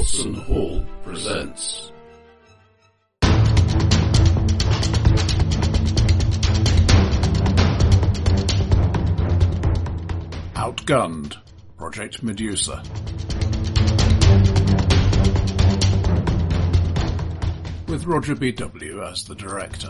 Watson Hall presents Outgunned, Project Medusa. With Roger B.W. as the director.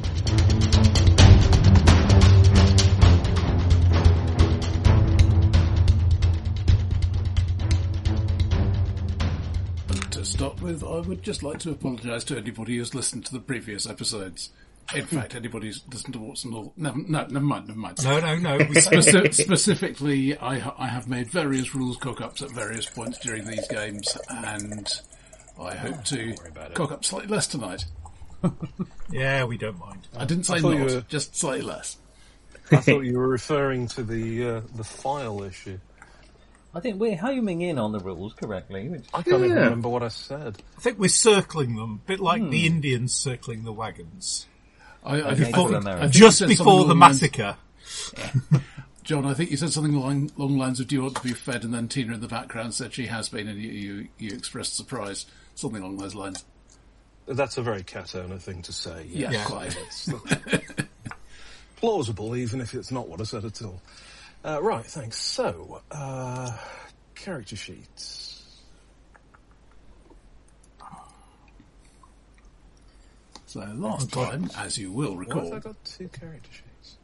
To start with, I would just like to apologise to anybody who's listened to the previous episodes. In fact, anybody who's listened to Watson Hall... Never mind. No. Specifically, I have made various rules cock-ups at various points during these games, and I hope to cock up slightly less tonight. Yeah, we don't mind. I didn't say not, just slightly less. I thought you were referring to the file issue. I think we're homing in on the rules correctly. I can't even remember what I said. I think we're circling them, a bit like the Indians circling the wagons. Just before the massacre. John, I think you said something along the lines of, do you want to be fed? And then Tina in the background said she has been, and you expressed surprise. Something along those lines. That's a very cat owner thing to say. Yeah. Quite. Plausible, even if it's not what I said at all. Right, thanks. So, character sheets. So last time, as you will recall... Why have I got 2 character sheets?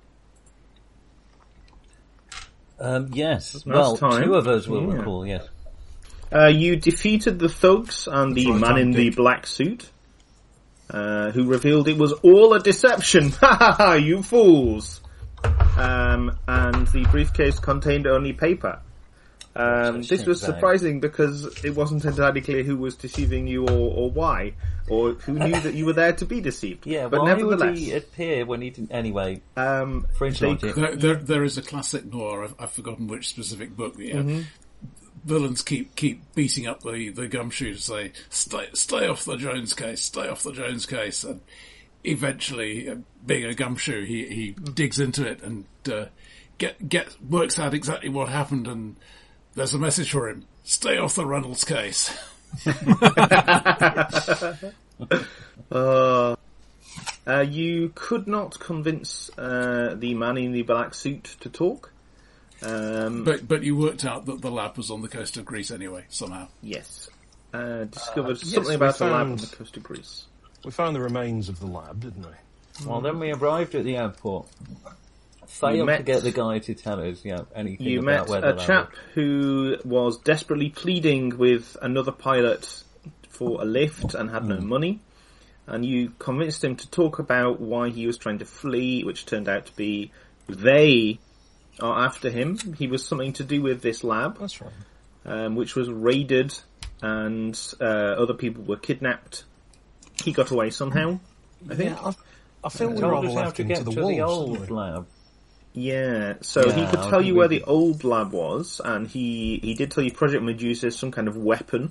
Yes. Last time. 2 of us will recall, yes. You defeated the thugs and the man in the black suit, who revealed it was all a deception. Ha ha ha, you fools! And the briefcase contained only paper. This was surprising because it wasn't entirely clear who was deceiving you or why, or who knew that you were there to be deceived. Yeah, but why nevertheless, would he appear when he didn't? Anyway, French logic. There is a classic noir. I've forgotten which specific book. Villains keep beating up the gumshoe to say, "Stay off the Jones case. Stay off the Jones case." And eventually, being a gumshoe, he digs into it and works out exactly what happened. And there's a message for him: "Stay off the Reynolds case." You could not convince the man in the black suit to talk. But you worked out that the lab was on the coast of Greece anyway, somehow. Yes. Discovered something about a lab on the coast of Greece. We found the remains of the lab, didn't we? Well, then we arrived at the airport. Failed to get the guy to tell us anything you about where the met a chap who was desperately pleading with another pilot for a lift and had no money. And you convinced him to talk about why he was trying to flee, which turned out to be they are after him. He was something to do with this lab. That's right. Which was raided and other people were kidnapped. He got away somehow, I think. Yeah, I feel we rather left him to the wolves. The old lab. Yeah, so he could tell you where the old lab was, and he did tell you Project Medusa is some kind of weapon.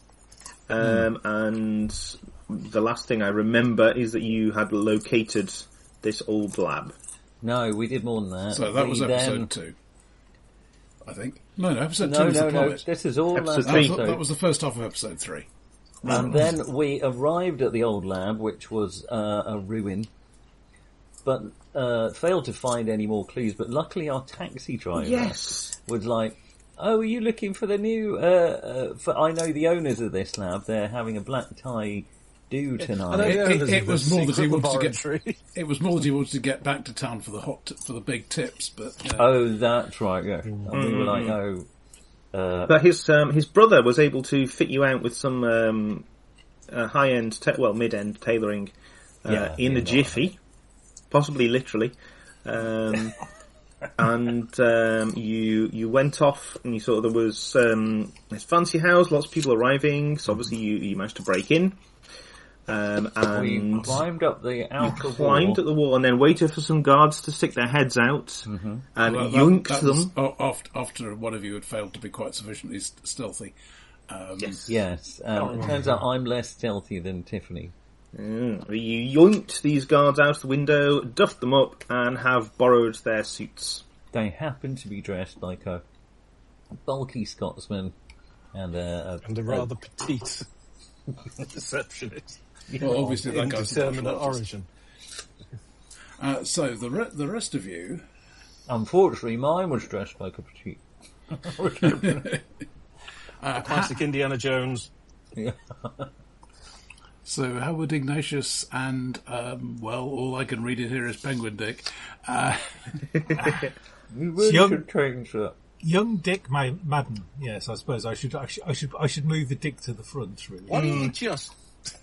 And the last thing I remember is that you had located this old lab. No, we did more than that. So that was episode 2, I think. No, episode 2 was the plot. This is all episode 3. That was the first half of episode 3. And then we arrived at the old lab, which was a ruin, but failed to find any more clues. But luckily our taxi driver was like, "Oh, are you looking for the new... I know the owners of this lab. They're having a black tie do tonight." It was more that he wanted to get. It was more that he wanted to get back to town for the big tips. But oh, that's right. Yeah, and we were like, "Oh." But his brother was able to fit you out with some high-end, mid-end tailoring in a jiffy, possibly literally. And you went off and you saw there was this fancy house, lots of people arriving. So obviously you managed to break in. And we climbed up the outer wall. Climbed at the wall and then waited for some guards to stick their heads out and yoinked them. After one of you had failed to be quite sufficiently stealthy. Yes. It turns out I'm less stealthy than Tiffany. You yoinked these guards out the window, duffed them up, and have borrowed their suits. They happen to be dressed like a bulky Scotsman And a rather petite receptionist. Well, obviously that goes to indeterminate origin. So the rest of you. Unfortunately, mine was dressed like a petite. Classic Indiana Jones. Yeah. So Howard Ignatius and, all I can read it here is Penguin Dick. You really should change that. Young Dick Madden. Yes, I suppose I should move the Dick to the front. Really. Why don't you just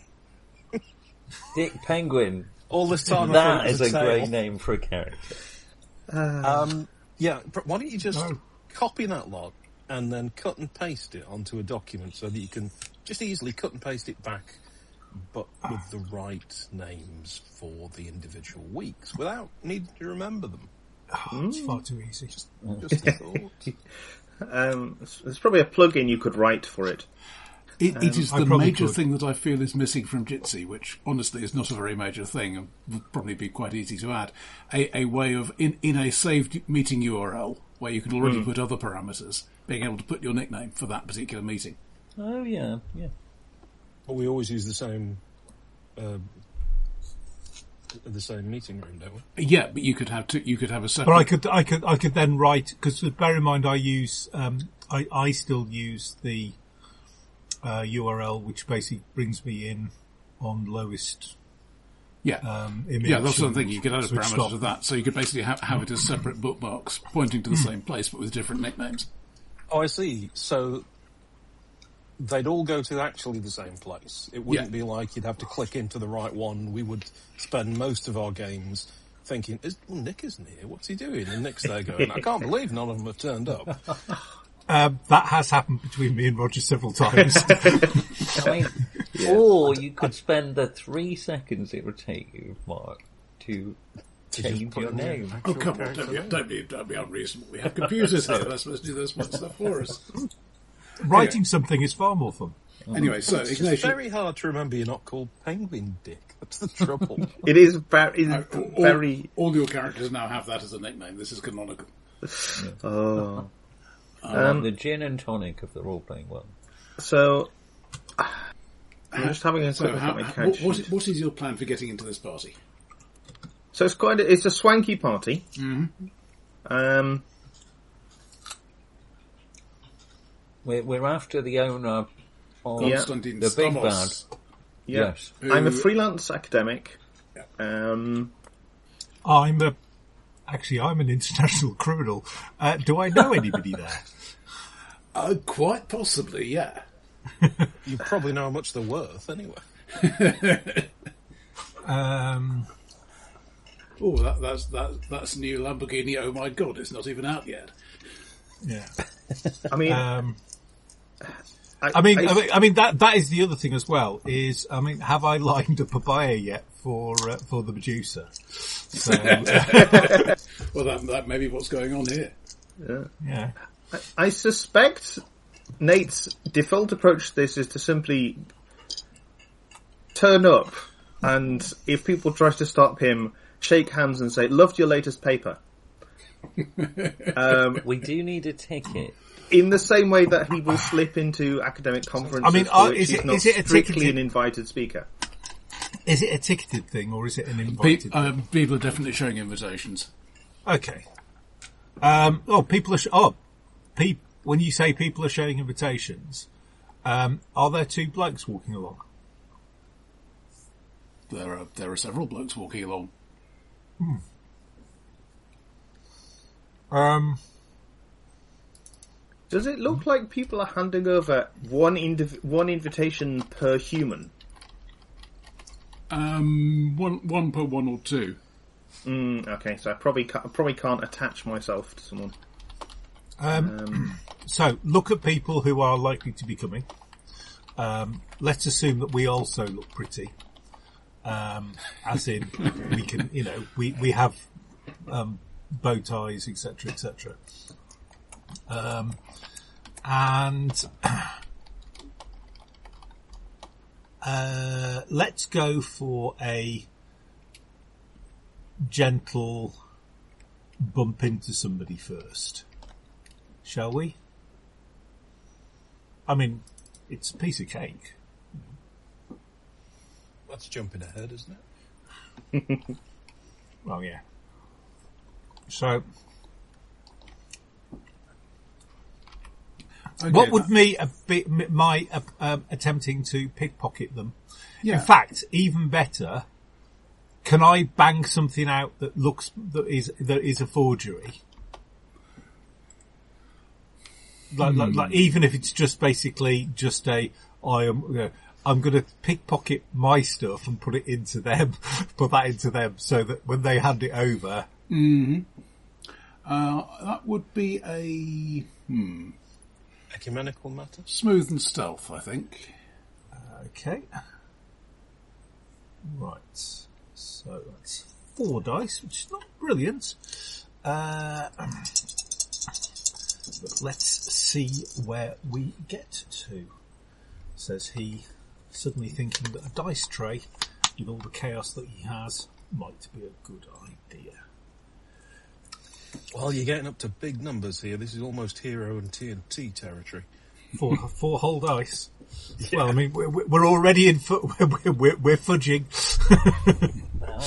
Dick Penguin? All this time that is a great name for a character. Yeah, but why don't you just copy that lot and then cut and paste it onto a document so that you can just easily cut and paste it back, but with the right names for the individual weeks without needing to remember them. It's far too easy. Just a thought. There's probably a plug-in you could write for it. It is the major thing that I feel is missing from Jitsi, which honestly is not a very major thing and would probably be quite easy to add. A way of, in a saved meeting URL, where you can already put other parameters, being able to put your nickname for that particular meeting. Oh, yeah. Well, we always use the same meeting room, don't we? Yeah, but you could have a separate. But I could then write, because bear in mind I use I still use the URL, which basically brings me in on lowest. Image. Yeah, that's one thing. You could add a parameter to that, so you could basically have it as separate bookmarks pointing to the same place, but with different nicknames. Oh, I see. So they'd all go to actually the same place. It wouldn't be like you'd have to click into the right one. We would spend most of our games thinking, Nick isn't here. What's he doing? And Nick's there going, I can't believe none of them have turned up. That has happened between me and Roger several times. I mean, or you could spend the 3 seconds it would take you, Mark, to change your name. Oh, come on, don't be unreasonable. We have computers here. They're supposed to do this stuff for us. Writing something is far more fun. Anyway, so it's Ignatius, very hard to remember you're not called Penguin Dick. That's the trouble. It is very... All your characters now have that as a nickname. This is canonical. Oh... the gin and tonic of the role-playing world. So, I'm just having a quick look at my character sheet. What is your plan for getting into this party? So it's a swanky party. Mm-hmm. We're after the owner of Konstantin the big bad. Yeah. Yes. I'm a freelance academic. Yeah. I'm an international criminal. Do I know anybody there? Quite possibly, yeah. You probably know how much they're worth, anyway. That's new Lamborghini. Oh my God, it's not even out yet. Yeah. I mean, that is the other thing as well. Have I lined up a buyer yet for the Medusa? So, well, that may be what's going on here. Yeah. I suspect Nate's default approach to this is to simply turn up, and if people try to stop him, shake hands and say, "Loved your latest paper." We do need a ticket. In the same way that he will slip into academic conferences, he's not strictly an invited speaker. Is it a ticketed thing or is it an invited thing? People are definitely showing invitations. Okay. When you say people are showing invitations, are there 2 blokes walking along? There are several blokes walking along. Does it look like people are handing over one invitation per human? One per 1 or 2. Okay, so I probably can't attach myself to someone. So look at people who are likely to be coming. Let's assume that we also look pretty. As in, we can, we have bow ties, etc., etc. And let's go for a gentle bump into somebody first. Shall we? I mean, it's a piece of cake. That's jumping ahead, isn't it? Well, yeah. So, Okay, what would my attempting to pickpocket them? Yeah. In fact, even better, can I bang something out that is a forgery? Like even if it's just basically just I'm going to pickpocket my stuff and put that into them, so that when they hand it over. That would be a Ecumenical matter? smooth and stealth, I think. Okay. Right. So that's 4 dice, which is not brilliant. But let's see where we get to. Says he, suddenly thinking that a dice tray, with all the chaos that he has, might be a good idea. Well, you're getting up to big numbers here. This is almost Hero and TNT territory. 4 whole dice. Yeah. Well, I mean, we're already in. We're fudging. Wow.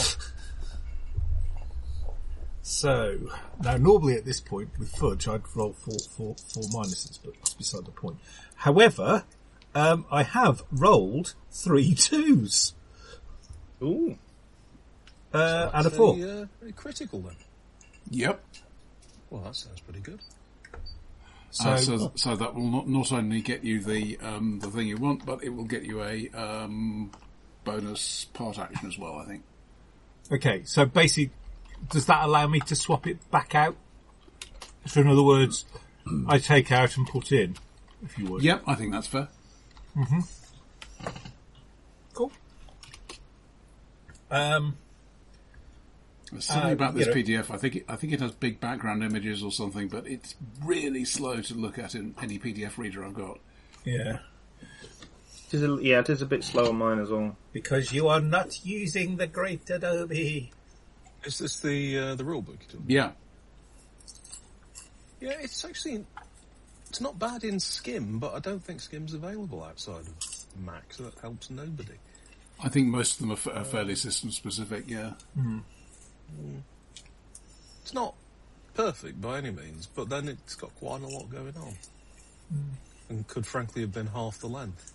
So now, normally at this point with fudge, I'd roll four minuses, but that's beside the point. However, I have rolled 3 2s. Ooh. And a 4. Very critical then. Yep. Well, that sounds pretty good. So, So that will not only get you the thing you want, but it will get you a bonus part action as well, I think. okay, so basically, does that allow me to swap it back out? So in other words, I take out and put in, if you would. Yep, I think that's fair. Cool. There's something about this you know- PDF. I think it has big background images or something, but it's really slow to look at in any PDF reader I've got. Yeah. It is a bit slow on mine as well. Because you are not using the great Adobe. Is this the rule book? Yeah. Yeah, it's actually... It's not bad in Skim, but I don't think Skim's available outside of Mac, so that helps nobody. I think most of them are fairly system specific, yeah. It's not perfect by any means, but then it's got quite a lot going on. And could frankly have been half the length.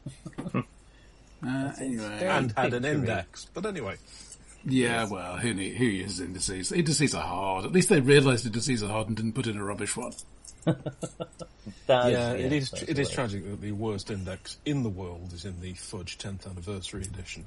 Anyway. And had an picture-y. index. But anyway, Yeah, well, who uses indices? Indices are hard. At least they realised indices are hard and didn't put in a rubbish one. it is that's tragic that the worst index in the world is in the Fudge 10th anniversary edition.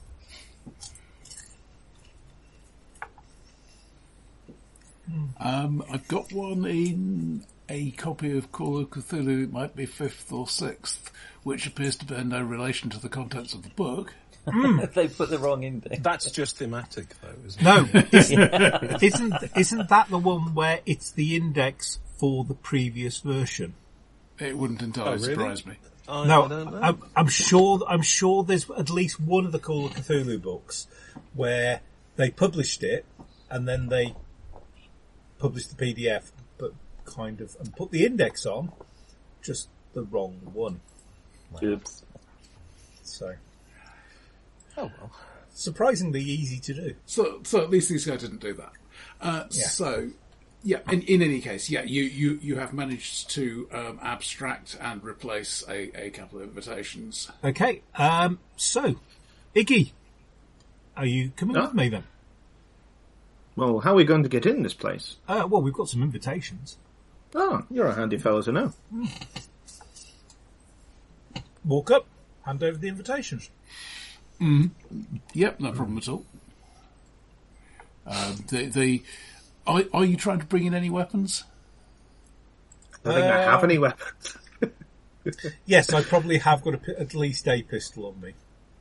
I've got one in a copy of Call of Cthulhu, it might be 5th or 6th, which appears to bear no relation to the contents of the book. They put the wrong index. That's just thematic, though, isn't it? No, isn't that the one where it's the index for the previous version? It wouldn't entirely really? surprise me. I No, don't know. I'm sure there's at least one of the Call of Cthulhu books where they published it and then they published the PDF, but kind of, and put the index on, just the wrong one. Oops. So, Oh, well. surprisingly easy to do. So at least these guys didn't do that. So, yeah, in any case, yeah, you have managed to abstract and replace a couple of invitations. Okay, so, Iggy, are you coming with me then? Well, how are we going to get in this place? Well, we've got some invitations. Oh, you're a handy fellow to know. Walk up, hand over the invitations. Yep, no problem at all. Are you trying to bring in any weapons? I don't think I have any weapons. Yes, I probably have got at least a pistol on me.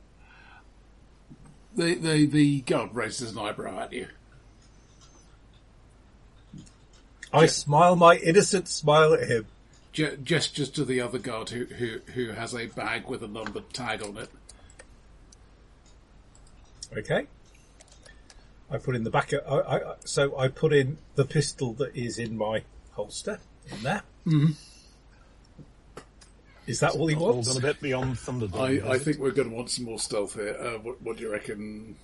The guard raises an eyebrow at you. I smile my innocent smile at him. Gestures to the other guard who has a bag with a numbered tag on it. Okay. I put in the back. So I put in the pistol that is in my holster in there. Is that all he All wants? gone a bit beyond Thunderdome. I think we're going to want some more stealth here. What do you reckon?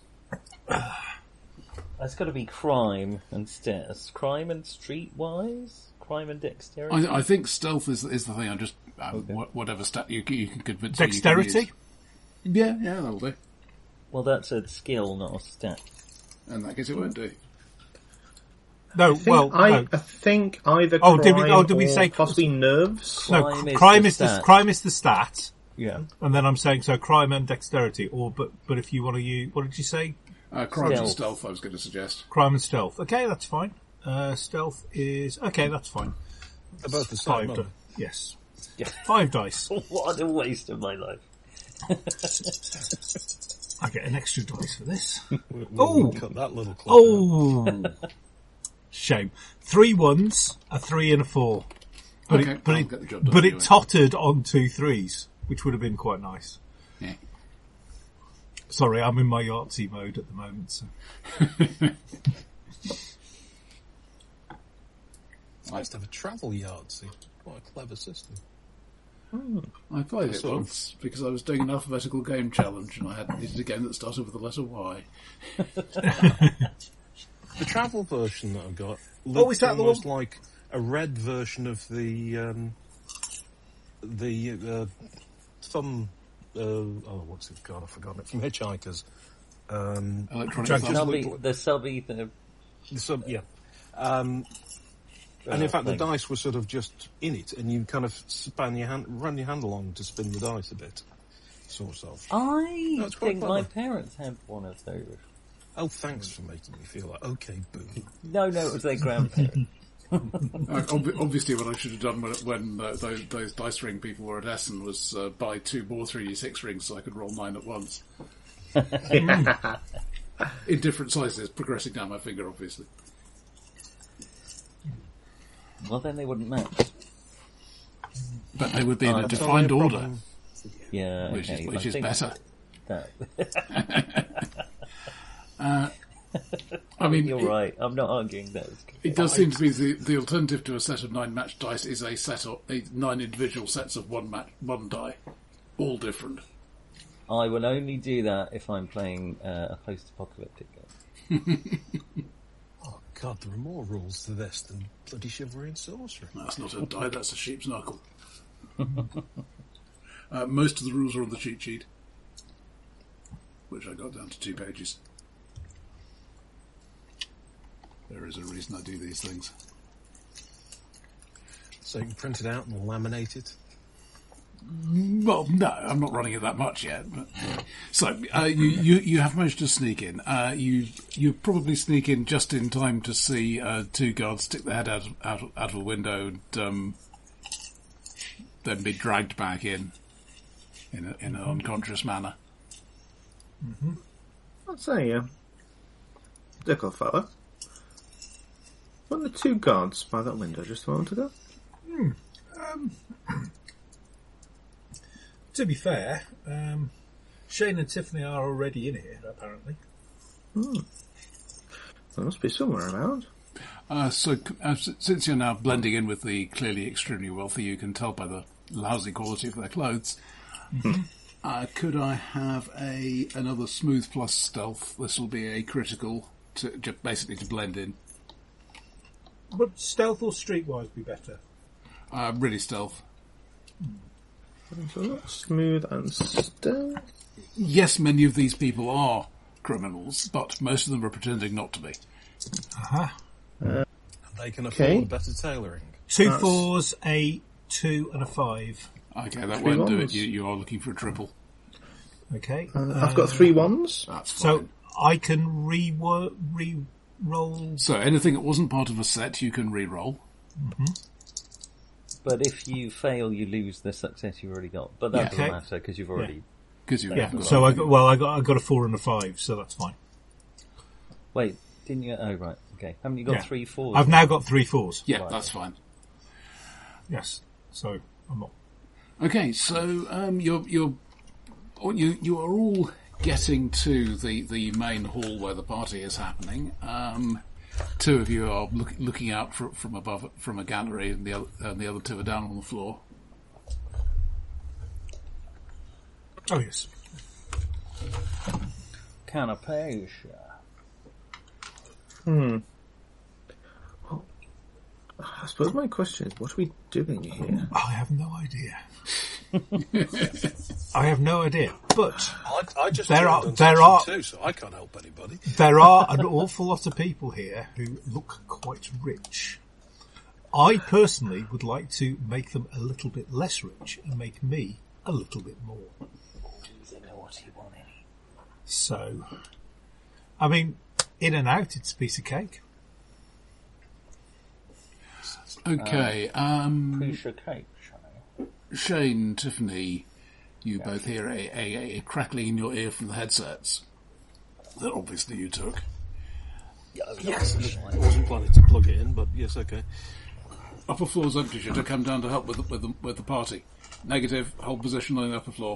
It's got to be crime and crime and streetwise, crime and dexterity. I think stealth is the thing. I just whatever stat you can convince. Dexterity? Me you can use. Yeah, that'll do. Well, that's a skill, not a stat. In that case, it won't do. No, I think either did we say possibly nerves? No, Crime is crime is the stat. Yeah. And then I'm saying so crime and dexterity, but if you want to use, what did you say? Crime and stealth, I was going to suggest. Crime and stealth. Okay, that's fine. Stealth is okay. That's fine. They're both the same. Five. Yes. 5 dice. What a waste of my life. I get an extra dice for this. We'll cut that little clip Oh, shame. 3 1s, a 3 and a 4. But Okay, I'll get the job done but anyway. it tottered on 2 3s, which would have been quite nice. Yeah. Sorry, I'm in my Yahtzee mode at the moment. So. It's nice to have a travel Yahtzee. What a clever system. I played it Sort of. once because I was doing an alphabetical game challenge and I needed a game that started with the letter Y. The travel version that I've got is looks that the almost one? like a red version of the thumb. What's it called? I've forgotten it. From Hitchhikers. Electronic Judges. thumb. The sub-ether. Yeah. And in fact, the dice were sort of just in it, and you kind of run your hand along to spin the dice a bit, sort of. I That's quite think my clever. parents had one of those. Oh, thanks for making me feel like, okay, boo. No, it was their grandparents. Obviously, what I should have done when those dice ring people were at Essen was buy 2 more 3d6 rings so I could roll 9 at once. In different sizes, progressing down my finger, obviously. Well, then they wouldn't match. But they would be in a That's defined only a order, problem. Yeah, which okay. is I think better. That, I mean, you're right. I'm not arguing that. It does seem to be the alternative to a set of 9 matched dice is a set of 9 individual sets of one die, all different. I will only do that if I'm playing a post-apocalyptic game. Oh, God, there are more rules to this than bloody chivalry and sorcery. That's not a die, that's a sheep's knuckle. Most of the rules are on the cheat sheet, which I got down to 2 pages. There is a reason I do these things. So you can print it out and laminate it. Well, no, I'm not running it that much yet. But, so you have managed to sneak in. You probably sneak in just in time to see 2 guards stick their head out of a window and then be dragged back in an unconscious manner. Mm-hmm. I'd say, little fella. Weren't the 2 guards by that window just a moment ago? To be fair, Shane and Tiffany are already in here, apparently. There must be somewhere around. Since you're now blending in with the clearly extremely wealthy, you can tell by the lousy quality of their clothes. Could I have another smooth plus stealth? This will be a critical, basically to blend in. Would stealth or streetwise be better? Really stealth. So not smooth and stealth. Yes, many of these people are criminals, but most of them are pretending not to be. They can afford better tailoring. 2 4s, a 2 and a 5. Okay, that 3 won't do it. ones. You are looking for a triple. Okay. I've got 3 1s. That's fine. So I can re-roll. So anything that wasn't part of a set, you can re-roll. But if you fail, you lose the success you've already got. But that doesn't Okay. matter because you've already... Because you Yeah. So I got a 4 and a 5, so that's fine. Wait, didn't you... Oh, right. Okay. Haven't you got Yeah. 3 4s? I've now got 3 4s. Yeah, Right. that's fine. Yes. So I'm not. Okay, so you are all getting to the main hall where the party is happening. 2 of you are looking out from above from a gallery, and the other 2 are down on the floor. Oh, yes. Canapés. Well, I suppose my question is, what are we doing here? I have no idea. I have no idea. But I just there joined are Unsection too, so I can't help anybody. there are an awful lot of people here who look quite rich. I personally would like to make them a little bit less rich and make me a little bit more. So, I mean, in and out, it's a piece of cake. Okay, Piece of cake, Shane, Tiffany, you both hear a crackling in your ear from the headsets that obviously you took. Yes, I wasn't planning to plug it in, but yes, okay. Upper floor's empty. Should I come down to help with the party? Negative. Hold position on the upper floor.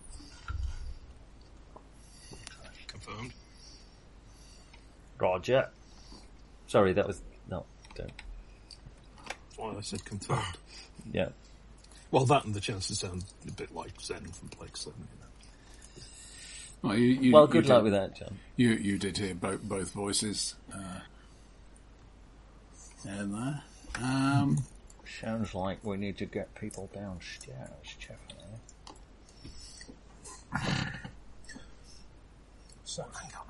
Confirmed. Roger. Sorry, that was... No, don't. That's why I said confirmed. Yeah. Well, that and the chances sound a bit like Zen from Plague 7, Well, Well, good luck with that, John. You did hear both voices. And there. Sounds like we need to get people downstairs, Tiffany. So,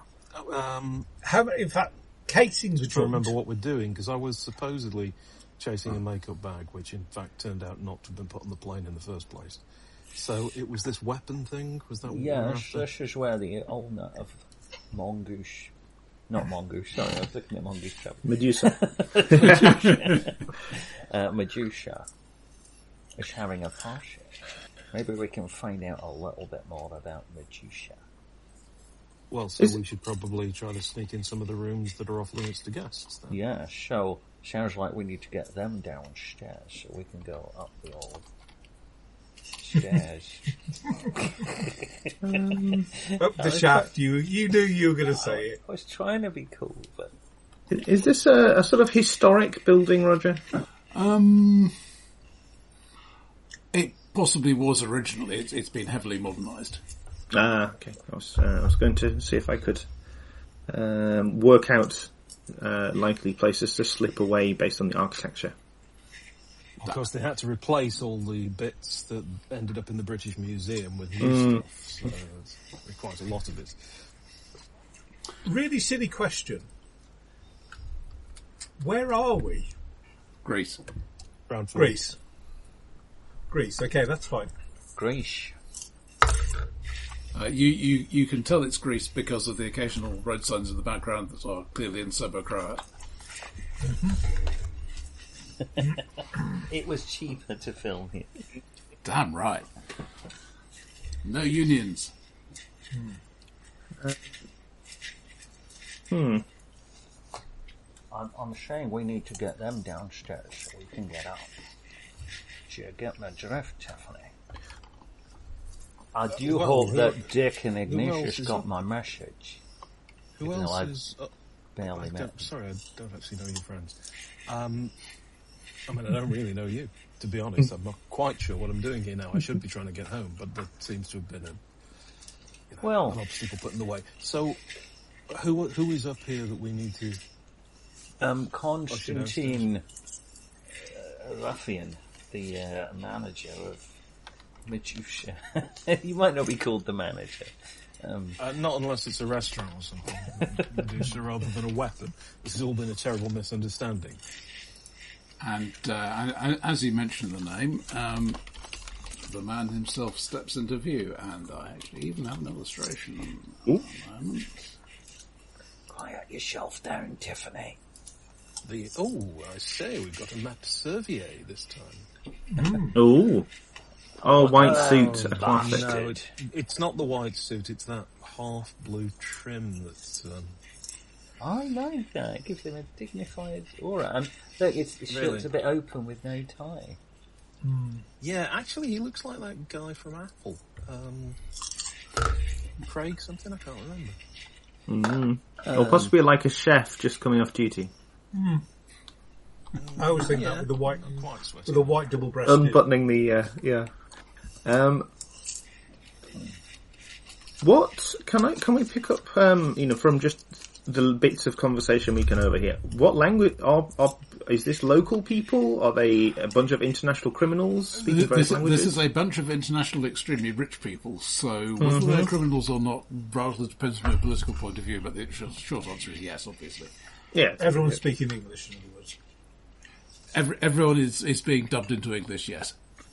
Hang in fact, Katie's on. To remember what we're doing, because I was supposedly chasing a makeup bag, which in fact turned out not to have been put on the plane in the first place. So it was this weapon thing? Was that what we were after? This is where the owner of Mongoose... Not Mongoose, sorry, I was looking at Mongoose Chapel. Medusa. Medusa is having a party. Maybe we can find out a little bit more about Medusa. Well, so we should probably try to sneak in some of the rooms that are off limits to guests, then. Yeah, so sounds like we need to get them downstairs so we can go up the old stairs. Up the shaft, you knew you were going to say it. I was trying to be cool, but... Is this a sort of historic building, Roger? It possibly was originally. It's been heavily modernised. Ah, okay. I was going to see if I could work out likely places to slip away based on the architecture. Of course, they had to replace all the bits that ended up in the British Museum with new stuff, so there's quite a lot of it. Really silly question. Where are we? Greece. Greece. Okay, that's fine. Greece. You can tell it's Greece because of the occasional road signs in the background that are clearly in Serbo-Croat. It was cheaper to film here. Damn right. No unions. I'm saying we need to get them downstairs so we can get up. Do you get my drift, Tiffany? I do hope that Dick and Ignatius got my message. Who Even though else I've is... barely met them. Sorry, I don't actually know your friends. I mean, I don't really know you, to be honest. I'm not quite sure what I'm doing here now. I should be trying to get home, but there seems to have been an obstacle put in the way. So, who is up here that we need to... Constantine Ruffian, the manager of Medusa. You might not be called the manager. Not unless it's a restaurant or something. Medusa rather than a weapon. This has all been a terrible misunderstanding. And as you mentioned the name, the man himself steps into view, and I actually even have an illustration. Ooh. Quiet yourself down, Tiffany. I say, we've got a Matt Servier this time. Ooh. Oh, white suit. A classic. No, it's not the white suit, it's that half blue trim that's... I like that. It gives him a dignified aura. And look, his shirt's a bit open with no tie. Yeah, actually, he looks like that guy from Apple. Craig something? I can't remember. Or possibly like a chef just coming off duty. I always think that with the white double-breasted. Unbuttoning the, What can we pick up? From just the bits of conversation we can overhear. What language is this? Local people? Are they a bunch of international criminals speaking various languages? This is a bunch of international, extremely rich people. So whether they're criminals or not, rather depends from a political point of view. But the short answer is yes, obviously. Yeah, everyone's speaking English. In other words, everyone is being dubbed into English. Yes.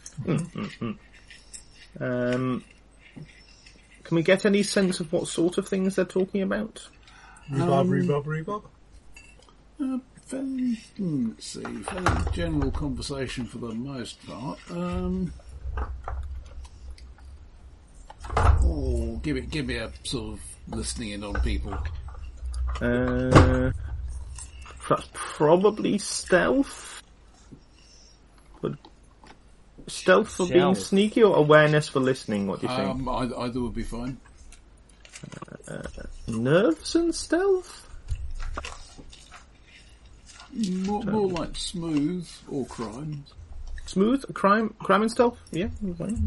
Can we get any sense of what sort of things they're talking about? Rhubarb. Let's see, fairly general conversation for the most part. Give me a sort of listening in on people. Perhaps probably stealth. Stealth for being sneaky or awareness for listening? What do you think? Either would be fine. Nerves and stealth? More like smooth or crime. Smooth? Crime and stealth? Yeah, fine.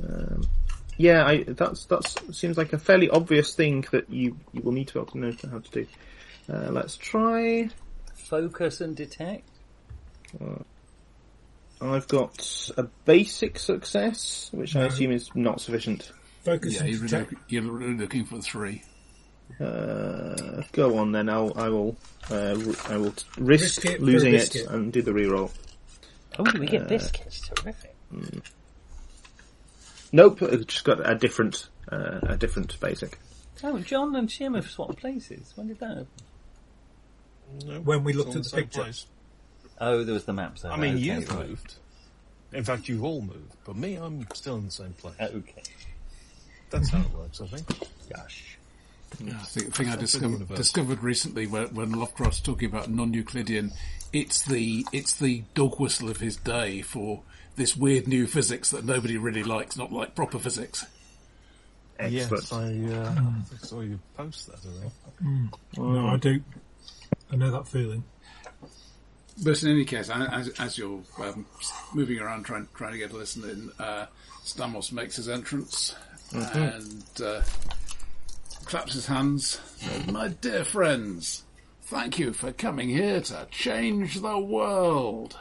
That seems like a fairly obvious thing that you will need to know how to do. Let's try... Focus and detect? I've got a basic success, which I assume is not sufficient. Focus. Yeah, you're looking for 3. Go on then. I will risk losing it and do the reroll. Oh, we get biscuits. Terrific. Nope, just got a different basic. Oh, John and Jim have swapped places. When did that happen? No, when we looked at the picture. Place. Oh, there was the map zone. I mean, you've moved. In fact, you've all moved. But me, I'm still in the same place. Okay. That's how it works, I think. Gosh. Yeah, the thing I discovered recently when Lovecraft's talking about non-Euclidean, it's the dog whistle of his day for this weird new physics that nobody really likes, not like proper physics. Excellent. Yes, I saw you post that, I think. No, I do. I know that feeling. But in any case, as you're moving around trying to get a listen in, Stamos makes his entrance and claps his hands. Says, "My dear friends, thank you for coming here to change the world."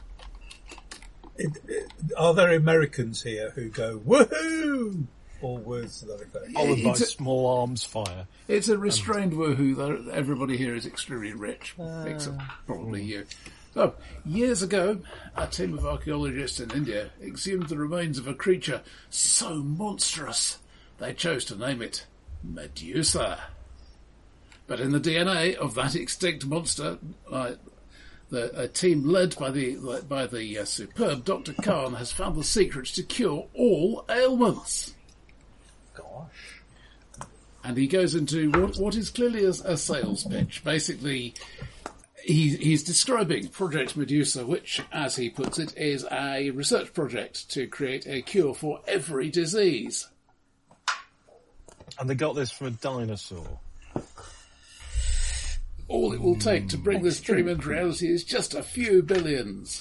Are there Americans here who go woohoo? Or words to that effect? Followed by small arms fire. It's a restrained woohoo. Everybody here is extremely rich, except probably you. So, years ago, a team of archaeologists in India exhumed the remains of a creature so monstrous they chose to name it Medusa. But in the DNA of that extinct monster, a team led by the superb Dr. Khan has found the secret to cure all ailments. Gosh. And he goes into what is clearly a sales pitch. Basically, he's describing Project Medusa, which, as he puts it, is a research project to create a cure for every disease. And they got this from a dinosaur. All it will take to bring this dream into reality is just a few billions.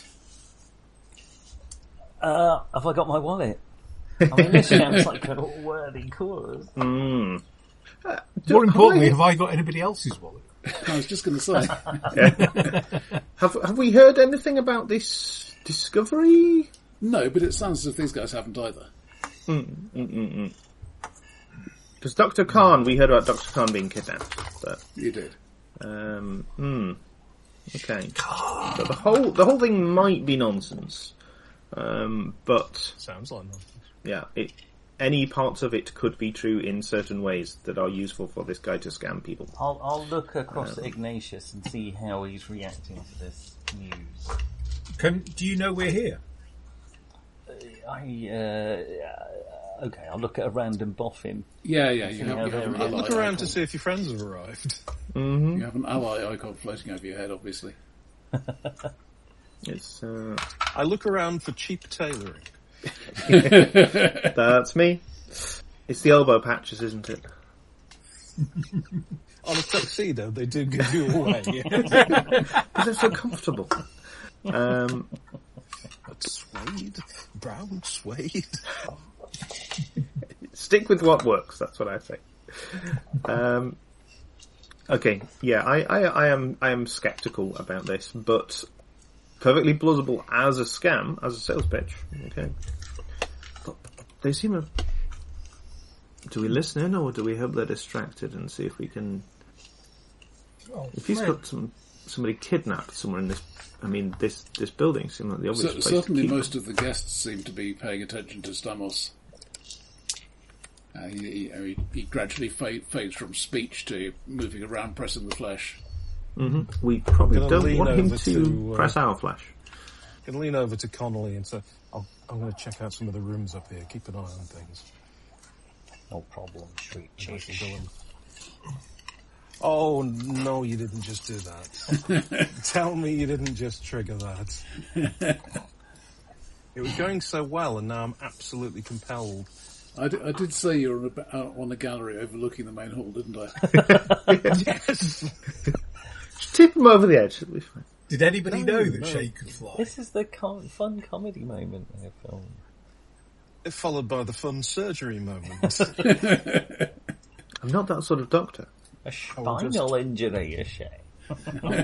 Have I got my wallet? I mean, this sounds like an all-worthy cause. More importantly, have I got anybody else's wallet? I was just going to say. Have we heard anything about this discovery? No, but it sounds as if these guys haven't either. Because Dr. Khan, we heard about Dr. Khan being kidnapped. But, you did. Okay. So the whole thing might be nonsense. But sounds like nonsense. Yeah, any parts of it could be true in certain ways that are useful for this guy to scam people. I'll look across at Ignatius and see how he's reacting to this news. Do you know we're here? Okay, I'll look at a random boffin. Yeah. You have an ally look around icon. to see if your friends have arrived. Mm-hmm. You have an ally icon floating over your head, obviously. It's. I look around for cheap tailoring. That's me. It's the elbow patches, isn't it? On a tuxedo, they do give you away. Because they're so comfortable. But suede, brown suede. Stick with what works. That's what I say. Okay, yeah, I am skeptical about this, but perfectly plausible as a scam, as a sales pitch. Okay, but they seem to. Do we listen in, or do we hope they're distracted and see if we can? If he's got somebody kidnapped somewhere in this, I mean, this building seems like the obvious place. Certainly, to keep most of the guests seem to be paying attention to Stamos. He gradually fades from speech to moving around, pressing the flesh. Mm-hmm. We probably don't want him to press our flesh. I'm going to lean over to Connolly and say, I'm going to check out some of the rooms up here. Keep an eye on things. No problem, sweet cheese. Oh, no, you didn't just do that. Tell me you didn't just trigger that. It was going so well, and now I'm absolutely compelled. I did say you were on a gallery overlooking the main hall, didn't I? Yes! Just tip him over the edge. It'll be fine. Did anybody know that Shay could fly? This is the fun comedy moment in the film. Followed by the fun surgery moment. I'm not that sort of doctor. A spinal injury, you say? I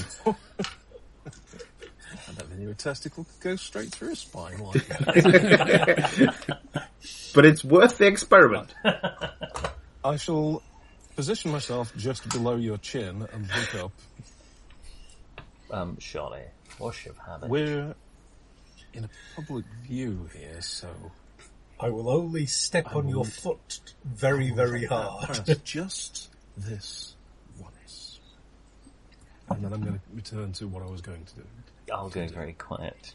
never knew a testicle could go straight through a spine like that. But it's worth the experiment. I shall position myself just below your chin and look up. Sholly, wash your habit. We're in a public view here, so... I will only step on your foot very, very hard. Just this once. And then I'm going to return to what I was going to do. I'll go very quiet.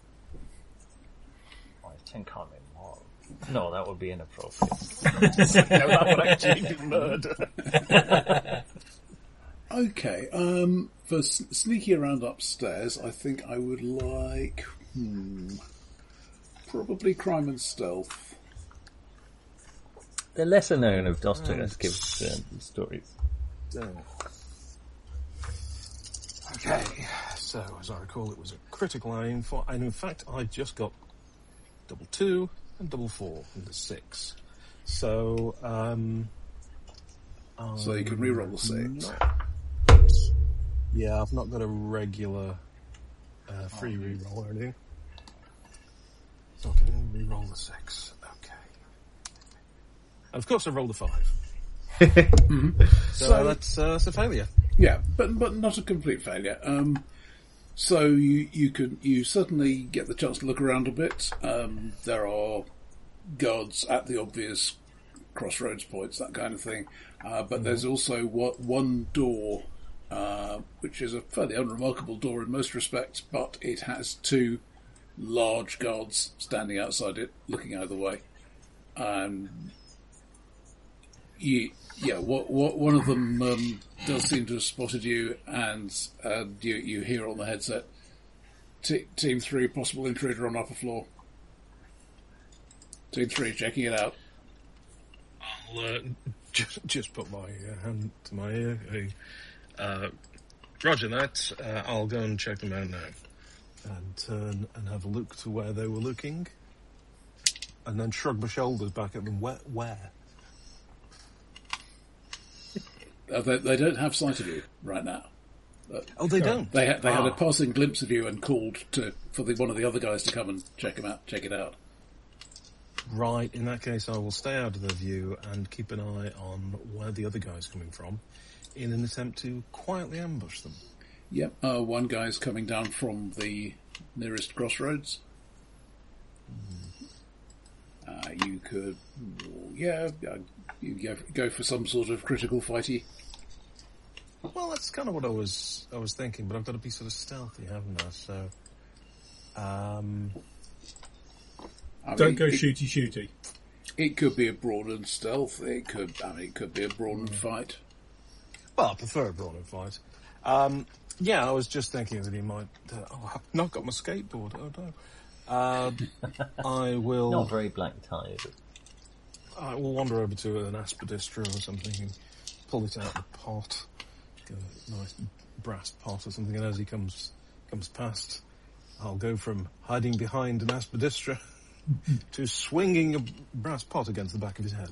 I think I'm in love. No, that would be inappropriate. No, that would actually be murder. Okay, for sneaking around upstairs, I think I would like... probably crime and stealth. The lesser known of Dostoevsky's stories. Okay, so as I recall, it was a critical aim for, and in fact, I just got 2 and 4 and the 6. So, So you can reroll the 6. Yeah, I've not got a regular free reroll or anything. Okay, reroll the 6. Okay. And of course, I rolled a 5. So that's a failure. Yeah, but not a complete failure. So you certainly get the chance to look around a bit. There are guards at the obvious crossroads points, that kind of thing. But there's also one door, which is a fairly unremarkable door in most respects, but it has 2 large guards standing outside it, looking either way. One of them does seem to have spotted you, and you hear on the headset, Team 3, possible intruder on upper floor. Team 3, checking it out. I'll just put my hand to my ear. Hey, roger that. I'll go and check them out now. And turn and have a look to where they were looking. And then shrug my shoulders back at them. Where? They don't have sight of you right now. Oh, they don't? They had a passing glimpse of you and called for one of the other guys to come and check it out. Right, in that case I will stay out of their view and keep an eye on where the other guy's coming from in an attempt to quietly ambush them. Yep, one guy's coming down from the nearest crossroads. You could, you go for some sort of critical fighty. Well, that's kind of what I was thinking, but I've got to be sort of stealthy, haven't I? So, don't go shooty. It could be a brawn and stealth. It could be a brawn and fight. Well, I prefer a brawn and fight. Yeah, I was just thinking that he might... I've not got my skateboard. Oh, no. I will... Not very black tie, is it? I will wander over to an aspidistra or something and pull it out of the pot. Get a nice brass pot or something, and as he comes past, I'll go from hiding behind an aspidistra to swinging a brass pot against the back of his head.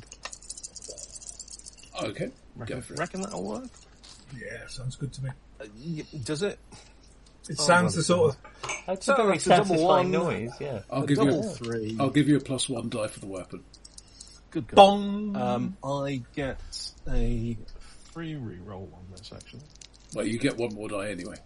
Okay, go for it. Reckon that'll work? Yeah, sounds good to me. Does it? It sounds the sort of... It's a very it's a double satisfying one. noise, yeah. I'll A give double you. 3. I'll give you a +1 die for the weapon. Good God. Bong! I get a free reroll on this, actually. Well, you get one more die anyway.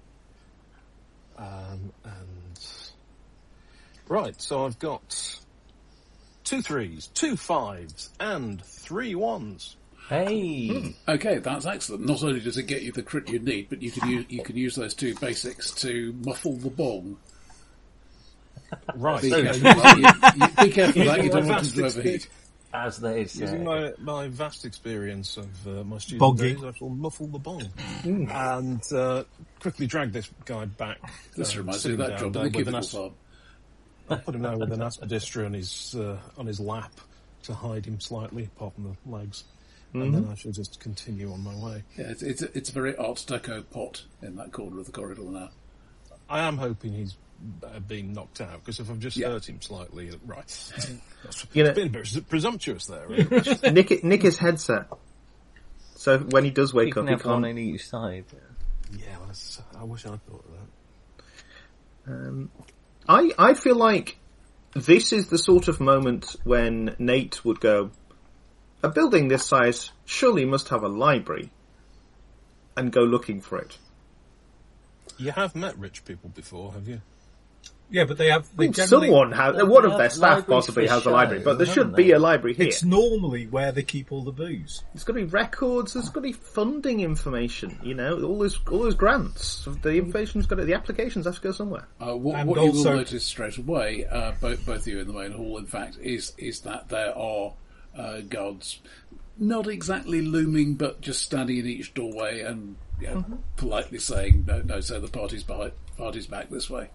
Right, so I've got 2 3s, 2 5s, and 3 1s. Hey! Okay, that's excellent. Not only does it get you the crit you need, but you can use those 2 basics to muffle the bong. Right. Be So, careful that you don't want it to overheat. As they using say. my vast experience of my student Boggy. days, I shall muffle the bong and quickly drag this guy back. This reminds me sit of him that down, job down in the with an cubicle farm. I'll put him down with an aspidistra on his lap to hide him slightly, apart from the legs. And then I shall just continue on my way. Yeah, it's a very Art Deco pot in that corner of the corridor now. I am hoping he's been knocked out, because if I've just hurt him slightly, right. You know, It's been a bit presumptuous there, really. Nick his headset. So when he does You wake can up, he have one can't. on each side. I wish I'd thought of that. I feel like this is the sort of moment when Nate would go, a building this size surely must have a library, and go looking for it. You have met rich people before, have you? Yeah, but they have... They Someone has, one of their have staff libraries possibly for has a library, but there show, should haven't be they? a library here. It's normally where they keep all the booze. There's got to be records. There's got to be funding information. You know, all those grants. The information's got to. The applications have to go somewhere. What And you will also- notice straight away, both of you in the main hall, in fact, is that there are guards, not exactly looming, but just standing in each doorway and politely saying, "No, so the party's back this way."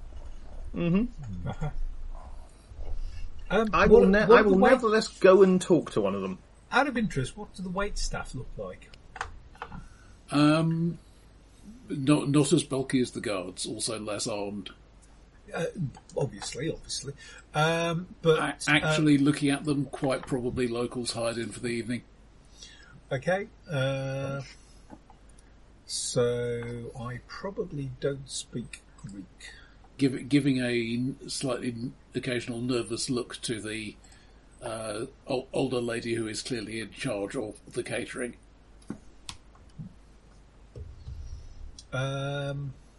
I will nevertheless go and talk to one of them. Out of interest, what do the wait staff look like? Not as bulky as the guards, also less armed. Obviously. But Actually, looking at them, quite probably locals hired in for the evening. okay. So I probably don't speak Greek. Giving a slightly occasional nervous look to the older lady who is clearly in charge of the catering. I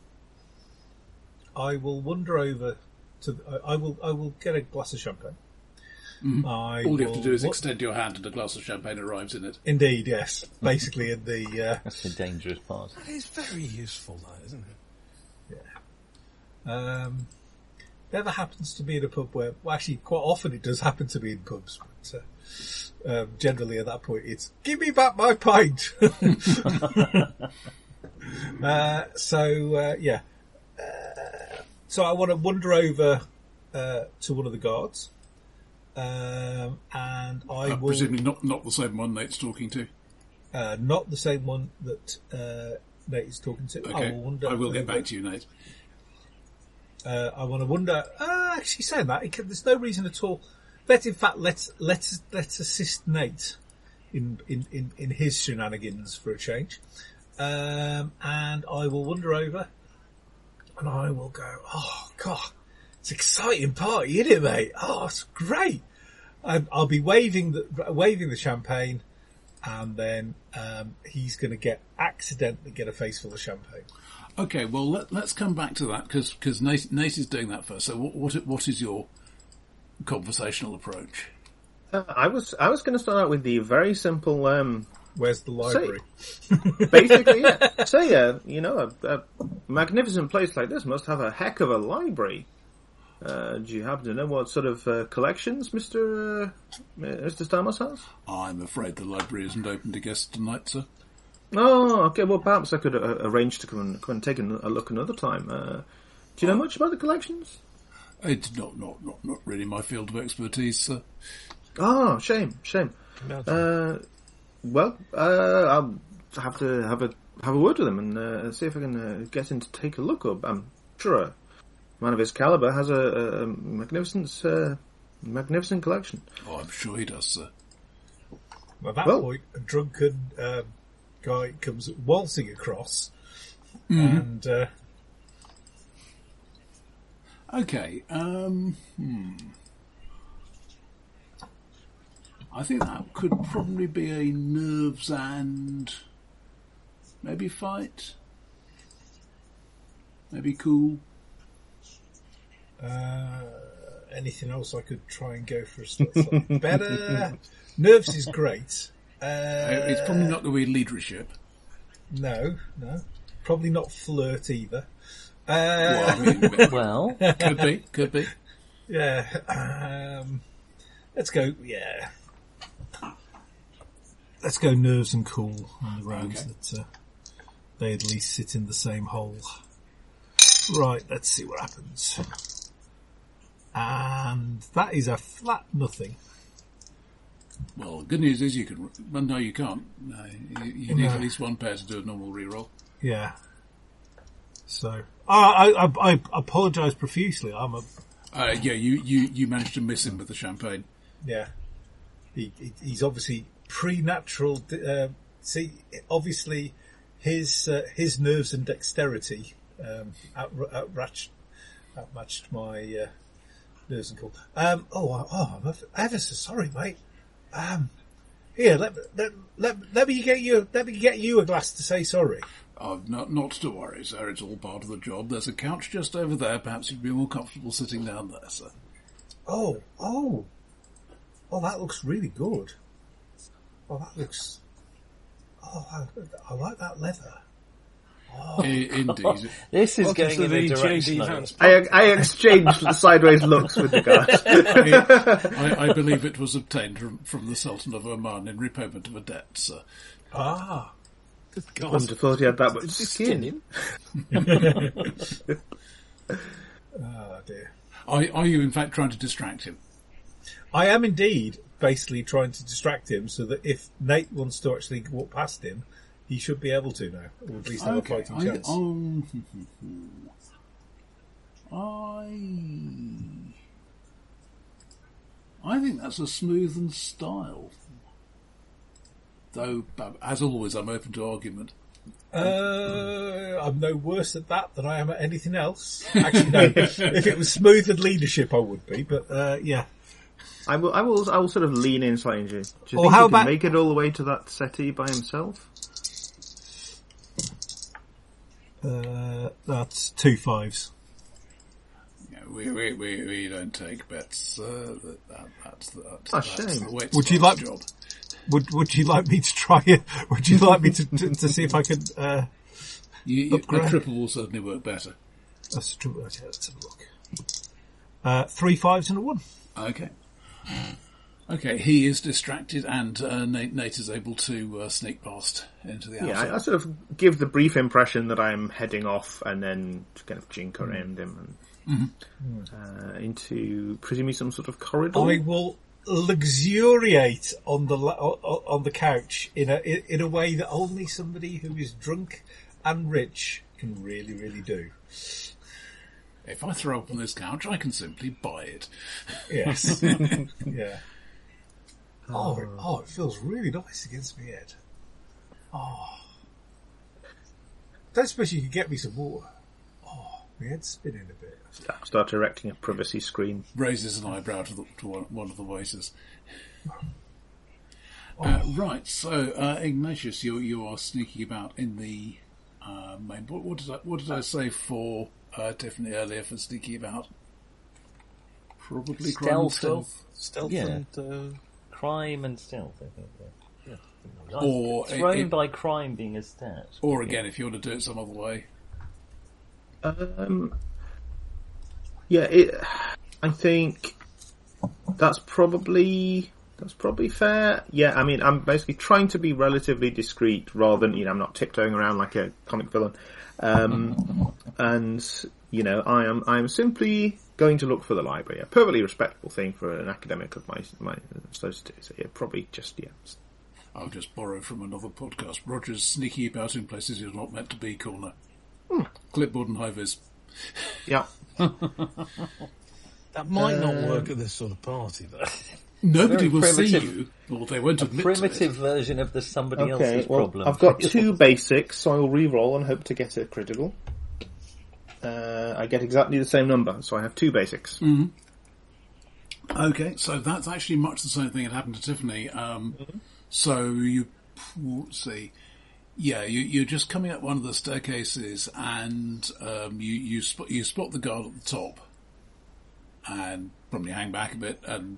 will wander over to. I will get a glass of champagne. All you have to do is extend your hand and a glass of champagne arrives in it. Indeed, yes. Basically, in the. That's the dangerous part. That is very useful, that, isn't it? Never happens to be in a pub where. Well, actually, quite often it does happen to be in pubs, but generally at that point it's give me back my pint. So I want to wander over to one of the guards, and I will Presumably not the same one Nate's talking to. not the same one that Nate is talking to. Okay, I will get back to you, Nate. I want to wonder. Actually, saying that, there's no reason at all. Let's assist Nate in his shenanigans for a change. And I will wander over, and I will go. Oh God, it's an exciting party, isn't it, mate? Oh, it's great. And I'll be waving the champagne, and then he's going to accidentally get a face full of champagne. Okay, well let's come back to that because Nate is doing that first. So what is your conversational approach? I was going to start out with the very simple. Where's the library? Basically, yeah. Say, a magnificent place like this must have a heck of a library. Do you happen to know what sort of collections Mr. Stamos has? I'm afraid the library isn't open to guests tonight, sir. Oh, okay. Well, perhaps I could arrange to come and take a look another time. Do you know much about the collections? It's not really my field of expertise, sir. Oh, shame. Well, I'll have to have a word with him and see if I can get him to take a look. I'm sure a man of his caliber has a magnificent Magnificent collection. Oh, I'm sure he does, sir. At that point, a drunken guy comes waltzing across, and okay. I think that could probably be a nerves and maybe fight, maybe cool. Anything else I could try and go for a slightly better? Nerves is great. It's probably not going to be leadership. No. Probably not flirt either. Well, could be. Yeah. Let's go. Yeah. Let's go nerves and cool on the rounds that they at least sit in the same hole. Right. Let's see what happens. And that is a flat nothing. Well, the good news is you can. Well, no, you can't. No, you need at least one pair to do a normal reroll. Yeah. So I apologise profusely. You managed to miss him with the champagne. Yeah. He's obviously pre-natural. Obviously his nerves and dexterity outmatched my nerves and cool. I'm ever so sorry, mate. Here, let me get you a glass to say sorry. Not to worry, sir. It's all part of the job. There's a couch just over there. Perhaps you'd be more comfortable sitting down there, sir. Oh, that looks really good. Oh, that looks. Oh, I like that leather. Oh. Indeed. This is going in a direction. I exchanged sideways looks with the guys. I believe it was obtained from the Sultan of Oman in repayment of a debt, sir. Ah. I wouldn't have thought he had that much skin. Oh, dear. Are you in fact trying to distract him? I am indeed basically trying to distract him so that if Nate wants to actually walk past him, he should be able to now, or at least have a fighting chance. I think that's a smooth and style. Though, as always, I'm open to argument. I'm no worse at that than I am at anything else. Actually, no. If it was smooth and leadership, I would be. But yeah, I will sort of lean in slightly. Do you think he can make it all the way to that settee by himself? That's 2 5s. Yeah, we don't take bets. That's shame. The way Would you like? job. Would you like me to try it? Would you like me to see if I can a triple will certainly work better. That's true. Okay, let's have a look. 3 5s and a 1. Okay, he is distracted, and Nate is able to sneak past into the outside. Yeah, I sort of give the brief impression that I'm heading off, and then kind of jink around him and into presumably some sort of corridor. I will luxuriate on the couch in a way that only somebody who is drunk and rich can really, really do. If I throw up on this couch, I can simply buy it. Yes. Yeah. Oh, it feels really nice against my head. Oh. Don't suppose you could get me some water? Oh, my head's spinning a bit. Start erecting a privacy screen. Raises an eyebrow to one of the waiters. Right, so Ignatius, you are sneaking about in the main. What did I say for Tiffany earlier for sneaking about? Probably stealth. Stealth and crime and stealth, I think. Yeah. Or thrown by crime being a stat. Or again, if you want to do it some other way. I think that's probably fair. Yeah, I mean, I'm basically trying to be relatively discreet rather than, I'm not tiptoeing around like a comic villain. And, I am simply going to look for the library. A perfectly respectable thing for an academic of my supposed to. So yeah, probably just, I'll just borrow from another podcast. Roger's sneaking about in places you're not meant to be corner. Clipboard and high vis. Yeah. That might not work at this sort of party, though. Nobody Very will see primitive. you, or they won't admit to Primitive it. version of the somebody Okay, else's well, problem. I've got 2 basics, so I will re-roll and hope to get a critical. I get exactly the same number, so I have 2 basics. Okay, so that's actually much the same thing that happened to Tiffany. So you, let's see, yeah, you're just coming up one of the staircases, and you spot the guard at the top, and probably hang back a bit. And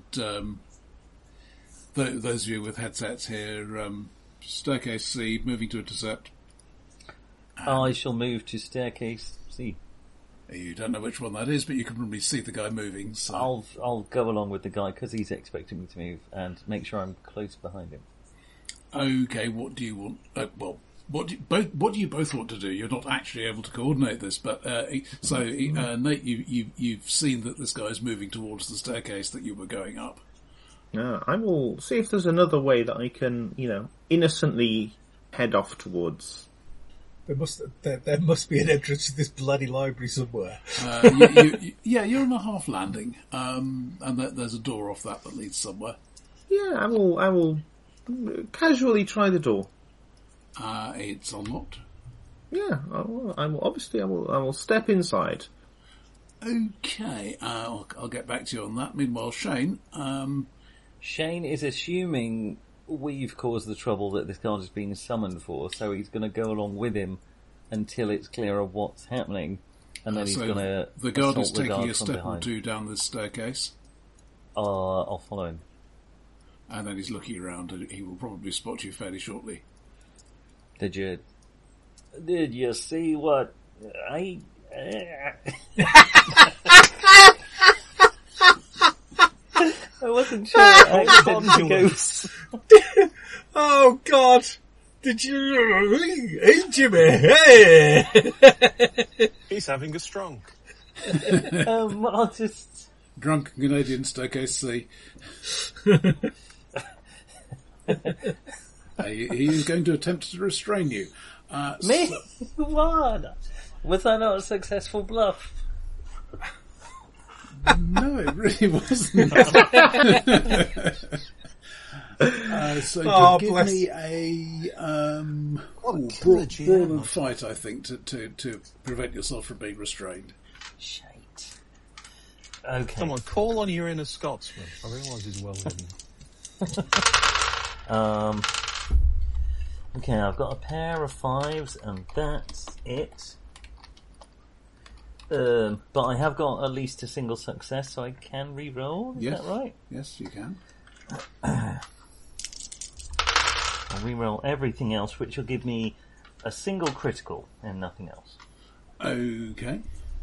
those of you with headsets here, staircase C, moving to intercept. I shall move to staircase C. You don't know which one that is, but you can probably see the guy moving. So. I'll go along with the guy because he's expecting me to move and make sure I'm close behind him. Okay, what do you want? What do you both want to do? You're not actually able to coordinate this, but Nate, you've seen that this guy is moving towards the staircase that you were going up. I will see if there's another way that I can, innocently head off towards. There must be an entrance to this bloody library somewhere. You're on a half landing, and there's a door off that leads somewhere. Yeah, I will casually try the door. It's unlocked. Yeah, I will step inside. Okay, I'll get back to you on that. Meanwhile, Shane. Shane is assuming we've caused the trouble that this guard is being summoned for, so he's going to go along with him until it's clear of what's happening, and then he's going to. The guard is taking a step or 2 down this staircase. I'll follow him. And then he's looking around, and he will probably spot you fairly shortly. Did you see what I? I wasn't sure. Oh God! Did you? Hey, Jimmy! Hey! He's having a strong. I'll just. Drunk Canadian staircase C. He is going to attempt to restrain you. Me? What? Was that not a successful bluff? No, it really wasn't. Give me a brawl and fight, I think, to prevent yourself from being restrained. Shite. Okay. Come on, call on your inner Scotsman. I realise he's well hidden. Okay, I've got a pair of 5s, and that's it. But I have got at least a single success, so I can re-roll. Is that right? Yes, you can. I'll re-roll everything else, which will give me a single critical and nothing else. Okay.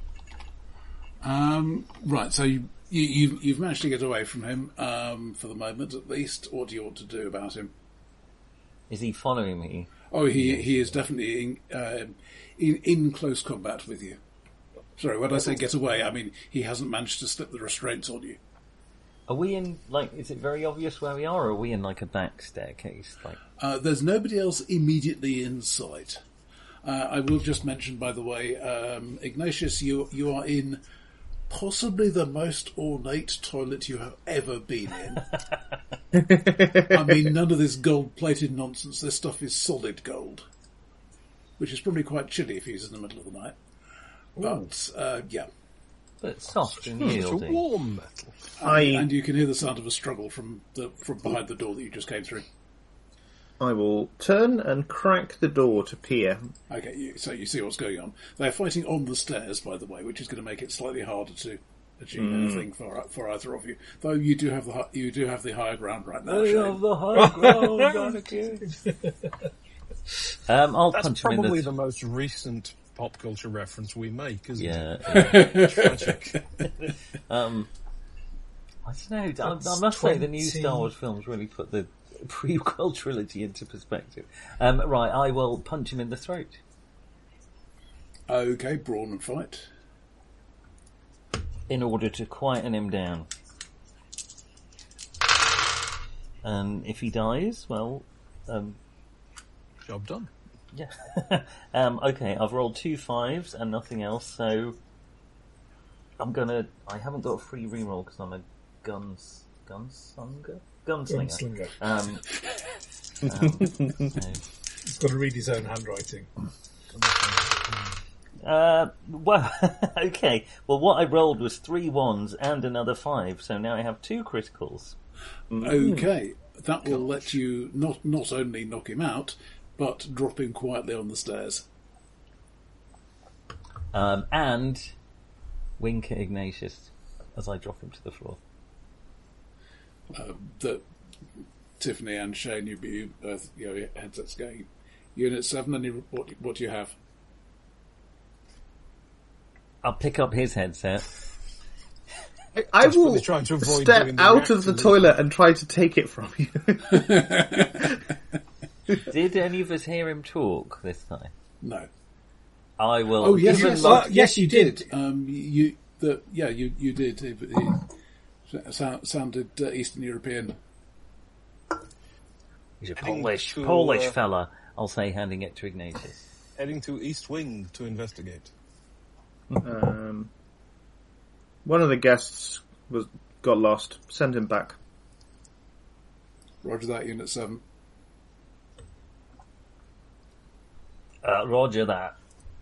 Right, so you've managed to get away from him, for the moment at least. What do you want to do about him? Is he following me? Oh, he is definitely in close combat with you. Sorry, when I say get away, I mean he hasn't managed to slip the restraints on you. Are we in, is it very obvious where we are, or are we in, a back staircase? There's nobody else immediately in sight. I will just mention, by the way, Ignatius, you are in possibly the most ornate toilet you have ever been in. I mean, none of this gold-plated nonsense. This stuff is solid gold, which is probably quite chilly if you use it in the middle of the night. But, yeah. But soft and It's a yielding. warm metal. And you can hear the sound of a struggle from behind the door that you just came through. I will turn and crack the door to peer. Okay, so you see what's going on. They're fighting on the stairs, by the way, which is going to make it slightly harder to achieve anything for either of you. Though you do have the higher ground right now. I Shane. have the high ground. I'll That's punch him in probably the... the most recent pop culture reference we make, isn't Yeah. it? Tragic. I don't know. I must say the new Star Wars films really put the prequel trilogy into perspective. Right, I will punch him in the throat. Okay, brawn and fight. In order to quieten him down. And if he dies, well... Job done. Yeah. Okay, I've rolled 2 5s and nothing else, so... I haven't got a free reroll because I'm a gunslinger. He's got to read his own handwriting. Well, okay. Well, what I rolled was 3 1s and another 5, so now I have 2 criticals. Okay, that will let you not only knock him out, but drop him quietly on the stairs. And wink at Ignatius as I drop him to the floor. Tiffany and Shane, your headsets going. Unit 7, and what do you have? I'll pick up his headset. I will trying to avoid step doing the out of the toilet and try to take it from you. Did any of us hear him talk this time? No. I will. Oh yes, yes, you did. You did. He sounded Eastern European. He's a Polish fella. I'll say, handing it to Ignatius. Heading to East Wing to investigate. One of the guests got lost. Send him back. Roger that, Unit 7. Roger that.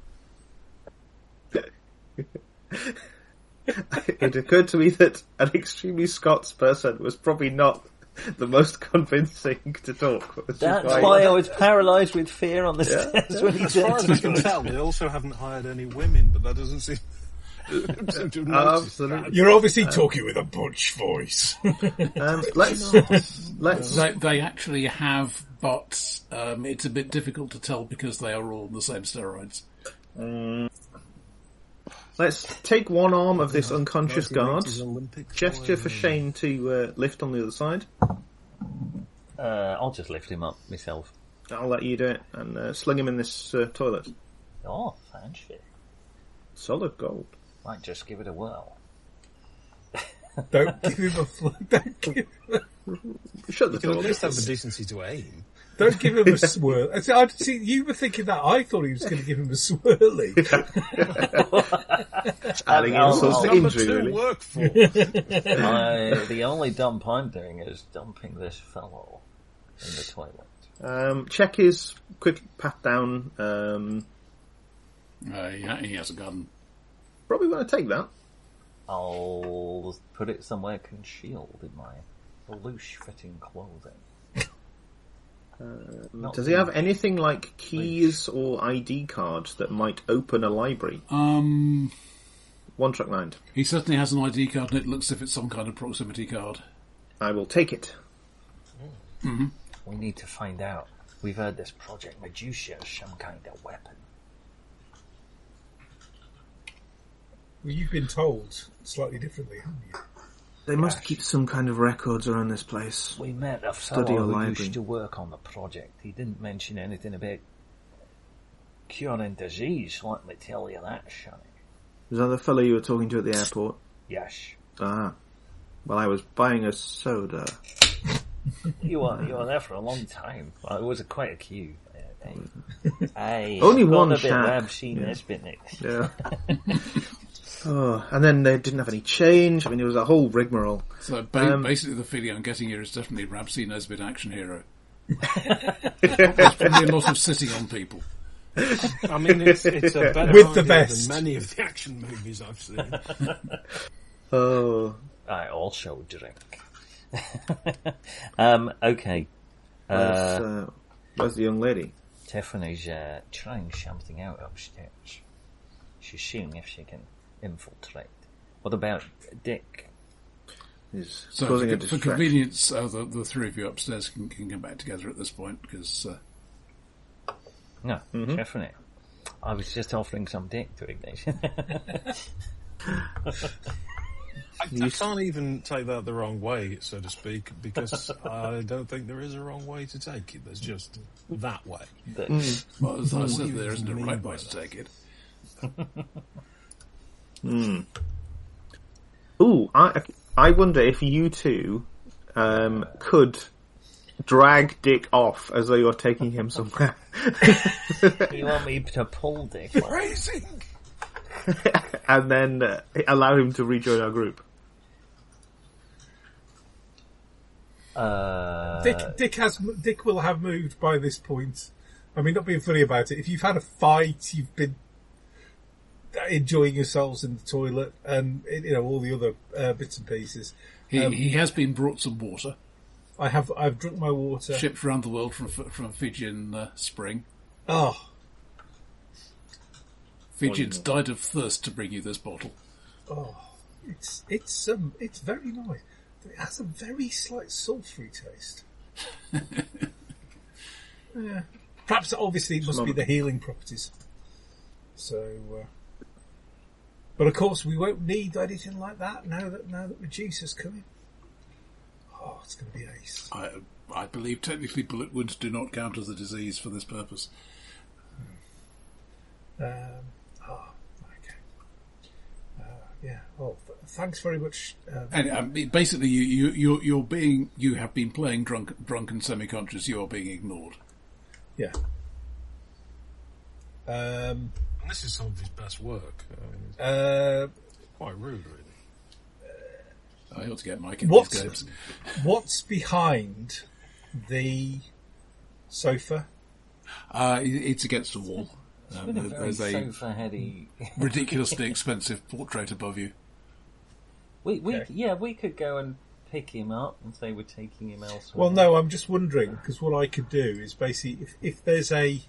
It occurred to me that an extremely Scots person was probably not the most convincing to talk. That's why I was paralysed with fear on the stairs when he As far as I can said tell, they also haven't hired any women, but that doesn't seem to have noticed that. You're obviously talking with a Butch voice. Let's. They actually have, but it's a bit difficult to tell because they are all on the same steroids. Let's take one arm of this unconscious guard. Gesture for Shane to lift on the other side. I'll just lift him up myself. I'll let you do it and sling him in this toilet. Oh, fancy. Solid gold. Might just give it a whirl. Don't give him a Shut the You can door. at least have the decency to aim. Don't give him a swirl. See, you were thinking that. I thought he was going to give him a swirly. Adding insults to injury, Number 2 really. work for. The only dump I'm doing is dumping this fellow in the toilet. Check his quick pat down. He has a gun. Probably want to take that. I'll put it somewhere concealed in my loose-fitting clothing. Does he have anything like keys or ID cards that might open a library? One truck lined. He certainly has an ID card, and it looks as if it's some kind of proximity card. I will take it. Mm-hmm. We need to find out. We've heard this Project Medusa is some kind of weapon. Well, you've been told slightly differently, haven't you? They must keep some kind of records around this place. We met a Study fellow or who library. used to work on the project. He didn't mention anything about curing disease. Let me tell you that, Shani. Was that the fellow you were talking to at the airport? Yes. Ah. Well, I was buying a soda. You were there for a long time. Well, it was quite a queue. Only got one a bit shack. Rab seen this bit, Nick. Yeah. Oh, and then they didn't have any change. I mean, it was a whole rigmarole. So basically the feeling I'm getting here is definitely Rabsy Nesbitt action hero. There's probably a lot of sitting on people. I mean, it's a better With the idea best. than many of the action movies I've seen. Oh. I also drink. Okay. Where's the young lady? Tiffany's trying something out upstairs. She's seeing if she can infiltrate. What about Dick? He's So causing a for distraction. convenience, the three of you upstairs can get back together at this point, because... No, Tiffany. I was just offering some Dick to Ignatius. I can't even take that the wrong way, so to speak, because I don't think there is a wrong way to take it. There's just that way. Well, as I said, there isn't a right way to take it. Ooh, I wonder if you two could drag Dick off as though you're taking him somewhere. You want me to pull Dick? Racing! and then allow him to rejoin our group? Dick will have moved by this point. I mean, not being funny about it. If you've had a fight, you've been enjoying yourselves in the toilet, and all the other bits and pieces. He has been brought some water. I've drunk my water. Shipped around the world from Fijian spring. Oh, Fijians died of thirst to bring you this bottle. Oh, it's very nice. It has a very slight sulphury taste. Yeah. Perhaps, obviously, it must be the healing properties. So, but of course, we won't need anything like that now that Medusa's coming. Oh, it's going to be ace. I believe technically bullet wounds do not count as a disease for this purpose. Yeah. Well, thanks very much. Basically, you have been playing drunken semi-conscious. You are being ignored. Yeah. This is some of his best work. Quite rude, really. I ought to get Mike in these games. What's behind the sofa? It's against the wall. There's a sofa-heady, ridiculously expensive portrait above you. We could go and pick him up and say we're taking him elsewhere. Well, no, I'm just wondering, because what I could do is basically, if there's a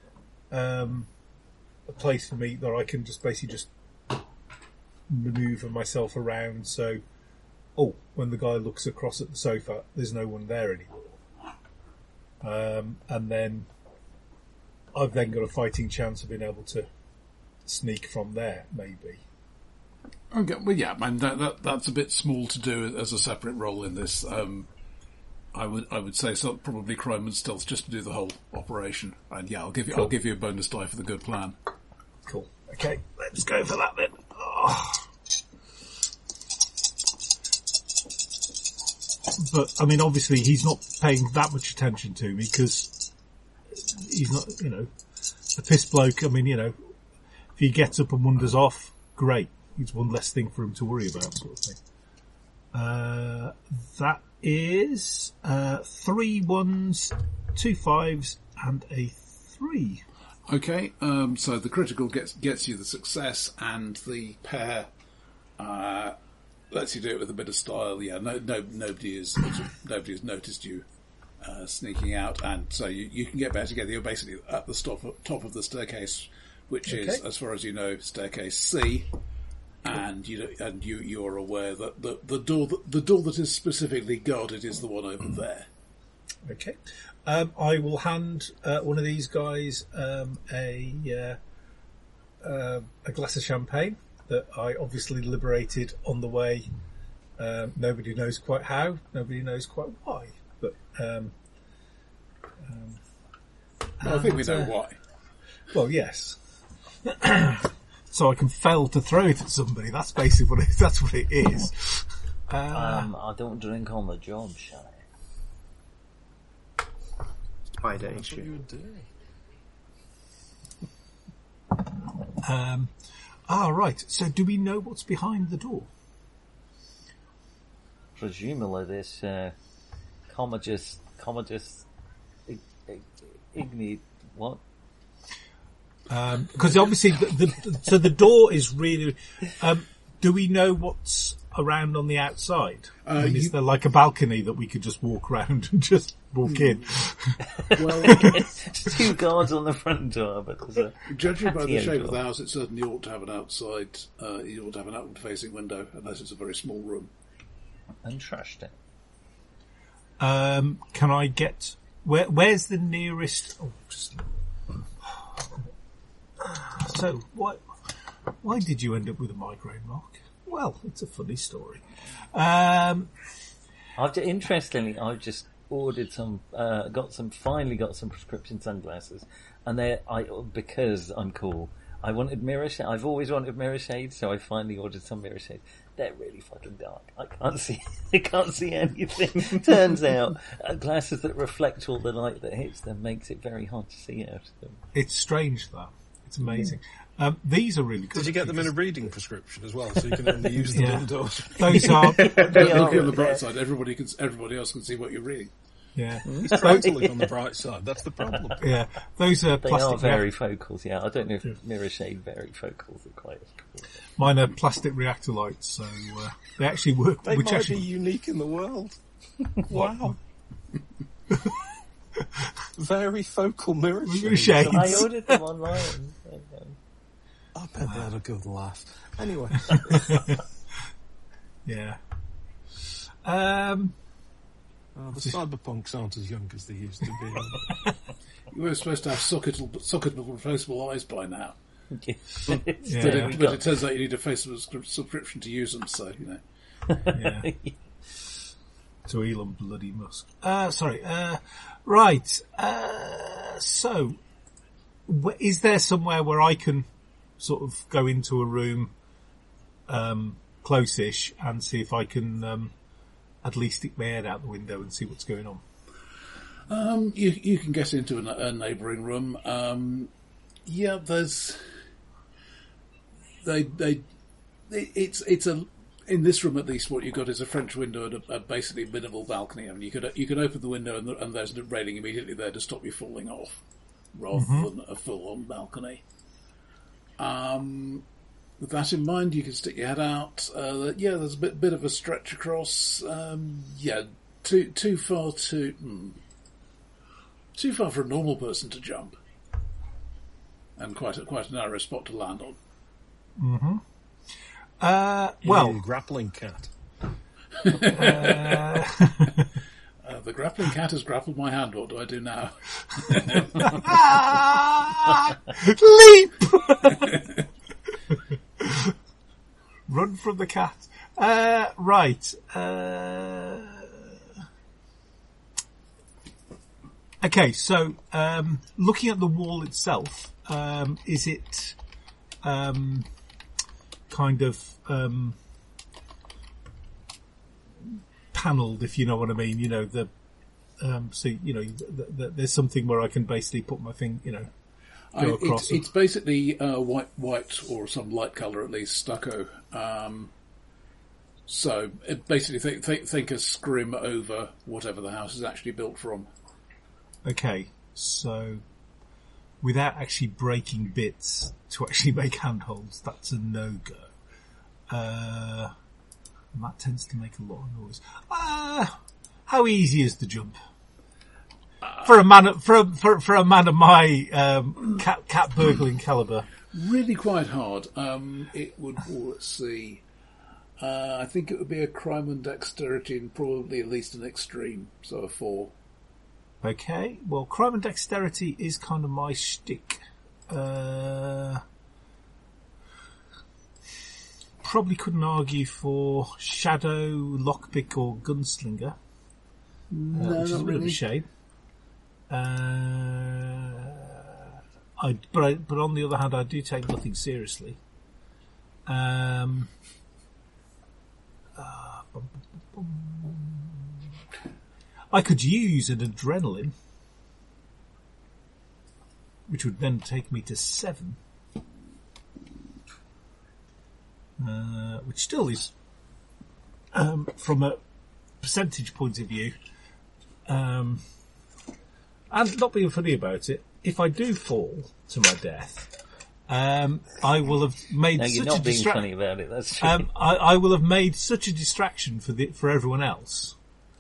place for me that I can just manoeuvre myself around, so when the guy looks across at the sofa, there's no one there anymore, and then I've then got a fighting chance of being able to sneak from there, maybe. Okay, well, yeah, man, that's a bit small to do as a separate role in this. I would say probably crime and stealth just to do the whole operation. And yeah, I'll give you a bonus die for the good plan. Cool. Okay, let's go for that then. Oh. But I mean, obviously, he's not paying that much attention to me because he's not, the piss bloke. I mean, if he gets up and wanders off, great. It's one less thing for him to worry about, sort of thing. That is 3 1s, 2 5s, and a 3. Okay, so the critical gets you the success, and the pair lets you do it with a bit of style. Yeah, nobody has noticed you sneaking out, and so you can get back together. You're basically at the top of the staircase, which is, as far as you know, staircase C. And you're aware that the door that is specifically guarded is the one over there. Okay, I will hand one of these guys a glass of champagne that I obviously liberated on the way. Nobody knows quite how, nobody knows quite why, but I think we know why. Well, yes. So I can fail to throw it at somebody. That's basically what it is. I don't drink on the job, shall I don't. You would do. Right. So do we know what's behind the door? Presumably this Commodus Igni what? Because obviously the door is really. Do we know what's around on the outside? Is there like a balcony that we could just walk around and just walk in? Well, two guards on the front door, but judging by the shape of the house, it certainly ought to have an outside. You ought to have an outward-facing window, unless it's a very small room. Interesting. Can I get where's the nearest? So, why did you end up with a migraine, Mark? Well, it's a funny story. Interestingly, I've just ordered some, finally got some prescription sunglasses, and because I'm cool, I wanted mirror shades. I've always wanted mirror shades, so I finally ordered some mirror shades. They're really fucking dark. I can't see anything. Turns out, glasses that reflect all the light that hits them makes it very hard to see out of them. It's strange, that. It's amazing. These are really good. Did you get them in a reading prescription as well, so you can only use them indoors? Those are... Look on the bright side, everybody else can see what you're reading. Yeah. It's trying to look on the bright side, that's the problem. Yeah, those are They plastic... are varifocals, yeah. I don't know if mirror shade varifocals are quite as cool. Mine are plastic reactor lights, so they actually work. They which might actually be unique in the world. Wow. Varifocal mirror shades. shades. I ordered them online. I bet they had a good laugh. Anyway. Yeah. The cyberpunks aren't as young as they used to be. You were supposed to have socketable replaceable eyes by now. Yeah. But it turns out you need a Facebook subscription to use them, so, you know. Yeah. To Elon bloody Musk. Sorry. Right. So, is there somewhere where I can sort of go into a room, close-ish, and see if I can, at least stick my head out the window and see what's going on? You can get into a neighbouring room. Yeah, there's... It's a... In this room, at least, what you've got is a French window and a basically minimal balcony. I mean, you could open the window and there's a railing immediately there to stop you falling off, rather than a full-on balcony. With that in mind, you can stick your head out. There's a bit of a stretch across. Too far for a normal person to jump, and quite a narrow spot to land on. Mm-hmm. Grappling cat. The grappling cat has grappled my hand. What do I do now? Leap! Run from the cat. Right. Okay, so looking at the wall itself, is it kind of panelled, if you know what I mean? You know, there's something where I can basically put my thing, go across. It's basically white or some light colour at least, stucco. So basically think a scrim over whatever the house is actually built from. Okay, so without actually breaking bits to actually make handholds, that's a no-go. And that tends to make a lot of noise. How easy is the jump? For a man of my cat burgling caliber, really quite hard. It would. Let's see. I think it would be a crime and dexterity, and probably at least an extreme, so a 4. Okay. Well, crime and dexterity is kind of my shtick. Probably couldn't argue for shadow, lockpick, or gunslinger. No, which is a bit of a shame. But on the other hand, I do take nothing seriously. I could use an adrenaline, which would then take me to 7, which still is, from a percentage point of view, and not being funny about it, if I do fall to my death, I will have made you're such not a being distraction. funny about it. That's true. I will have made such a distraction for everyone else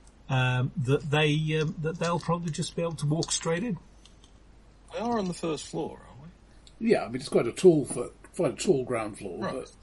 that they'll probably just be able to walk straight in. We are on the first floor, aren't we? Yeah, I mean it's quite a tall ground floor. Right. But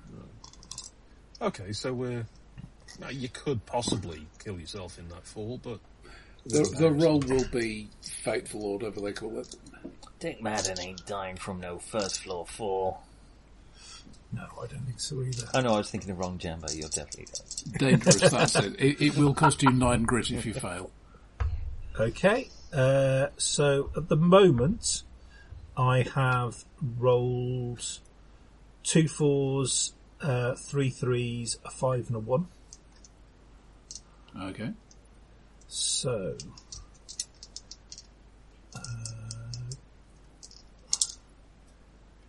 Okay, so you could possibly kill yourself in that fall, but the roll will be fateful or whatever they call it. Dick Madden ain't dying from no first floor fall. No, I don't think so either. Oh no, I was thinking the wrong Jambo. You're definitely dead. Dangerous, that's it. It will cost you 9 grit if you fail. Okay, so at the moment, I have rolled 2 4s, 3 3s, a 5 and a 1. Okay. So,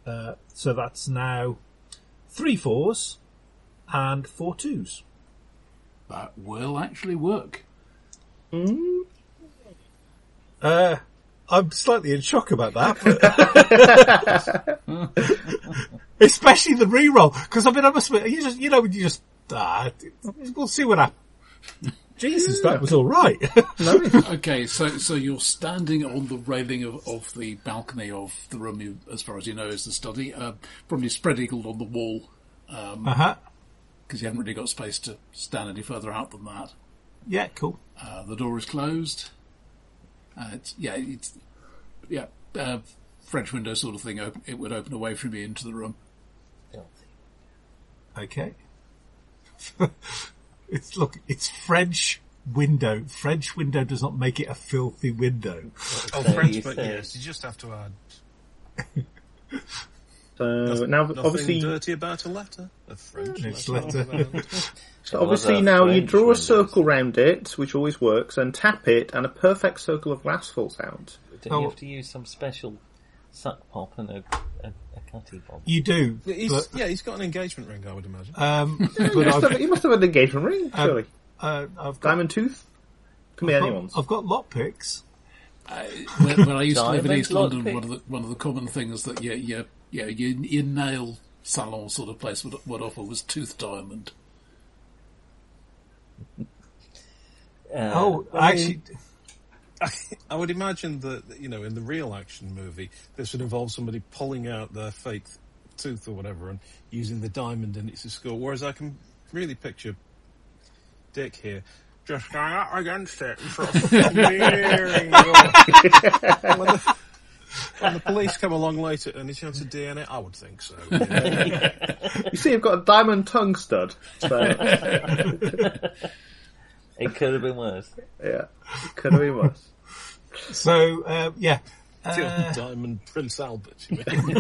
So that's now 3 4s and 4 2s. That will actually work. I'm slightly in shock about that. Especially the re-roll. Because I mean, I must admit, we'll see what happens. Jesus, that was all right. Okay, so you're standing on the railing of the balcony of the room, as far as you know, is the study. Probably spread-eagled on the wall. Because you haven't really got space to stand any further out than that. Yeah, cool. The door is closed. French window sort of thing. It would open away from you into the room. Okay. It's French window. French window does not make it a filthy window. French, but yes, you just have to add. So now, obviously, dirty about a letter. A French letter. So obviously now you draw a circle round it, which always works, and tap it, and a perfect circle of glass falls out. Don't you have to use some special suck pop and a cutty bomb? You do. He's got an engagement ring, I would imagine. You must have an engagement ring, surely. I've got Diamond tooth? Can be anyone's. I've got lockpicks. When I used to live in Diamond East London, lockpick. one of the common things that your nail salon sort of place would offer was tooth diamond. Actually, I would imagine that, in the real action movie, this would involve somebody pulling out their fake tooth or whatever and using the diamond in it to score. Whereas I can really picture Dick here just going up against it and sort of smearing when the police come along later and it's into DNA, I would think so. Yeah. You see, you've got a diamond tongue stud. So. It could have been worse. Yeah, it could have been worse. So, Diamond Prince Albert, you mean?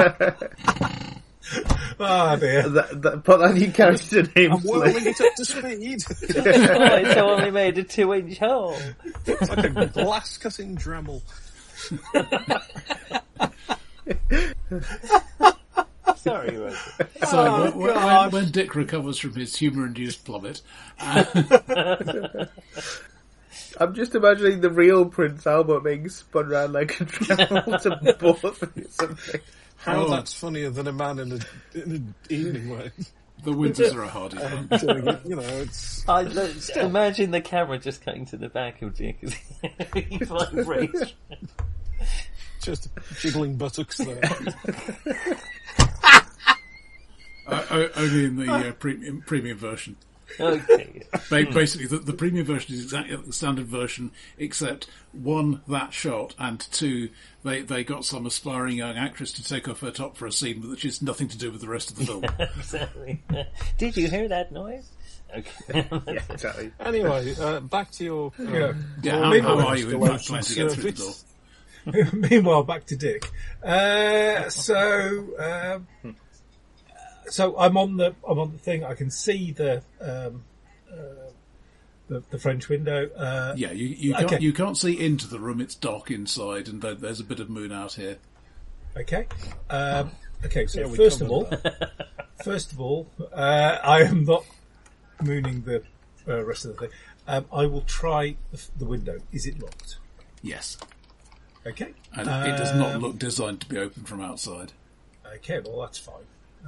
Oh dear. Put that new character name. I'm whirling it up to speed. It's only made a 2-inch hole. It's like a glass cutting Dremel. Sorry, Roger. So when Dick recovers from his humour-induced plummet, I'm just imagining the real Prince Albert being spun around like a Dremel to both or something. How that's funnier than a man in an evening wear. the Winters are a hardy one. Doing it, it's... Imagine the camera just cutting to the back of Dick as he vibrates. Just jiggling buttocks there. Only in the premium version. Okay. Basically, the premium version is exactly like the standard version, except 1, that shot, and 2, they got some aspiring young actress to take off her top for a scene which has nothing to do with the rest of the film. Exactly. Did you hear that noise? Okay. Yeah, exactly. Anyway, back to your... how are you in fact trying to get through the door? Meanwhile, back to Dick. So I'm on the thing. I can see the French window. You can't see into the room. It's dark inside, and there's a bit of moon out here. Okay. So first of all, I am not mooning the rest of the thing. I will try the window. Is it locked? Yes. Okay. And it does not look designed to be open from outside. Okay, well that's fine.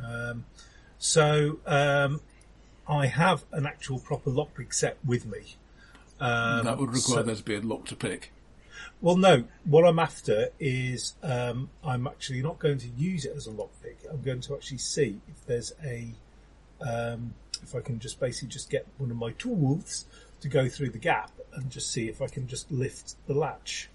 I have an actual proper lockpick set with me. That would require there to be a lock to pick. Well, no. What I'm after is I'm actually not going to use it as a lockpick. I'm going to actually see if there's if I can just basically just get one of my tools to go through the gap and just see if I can just lift the latch.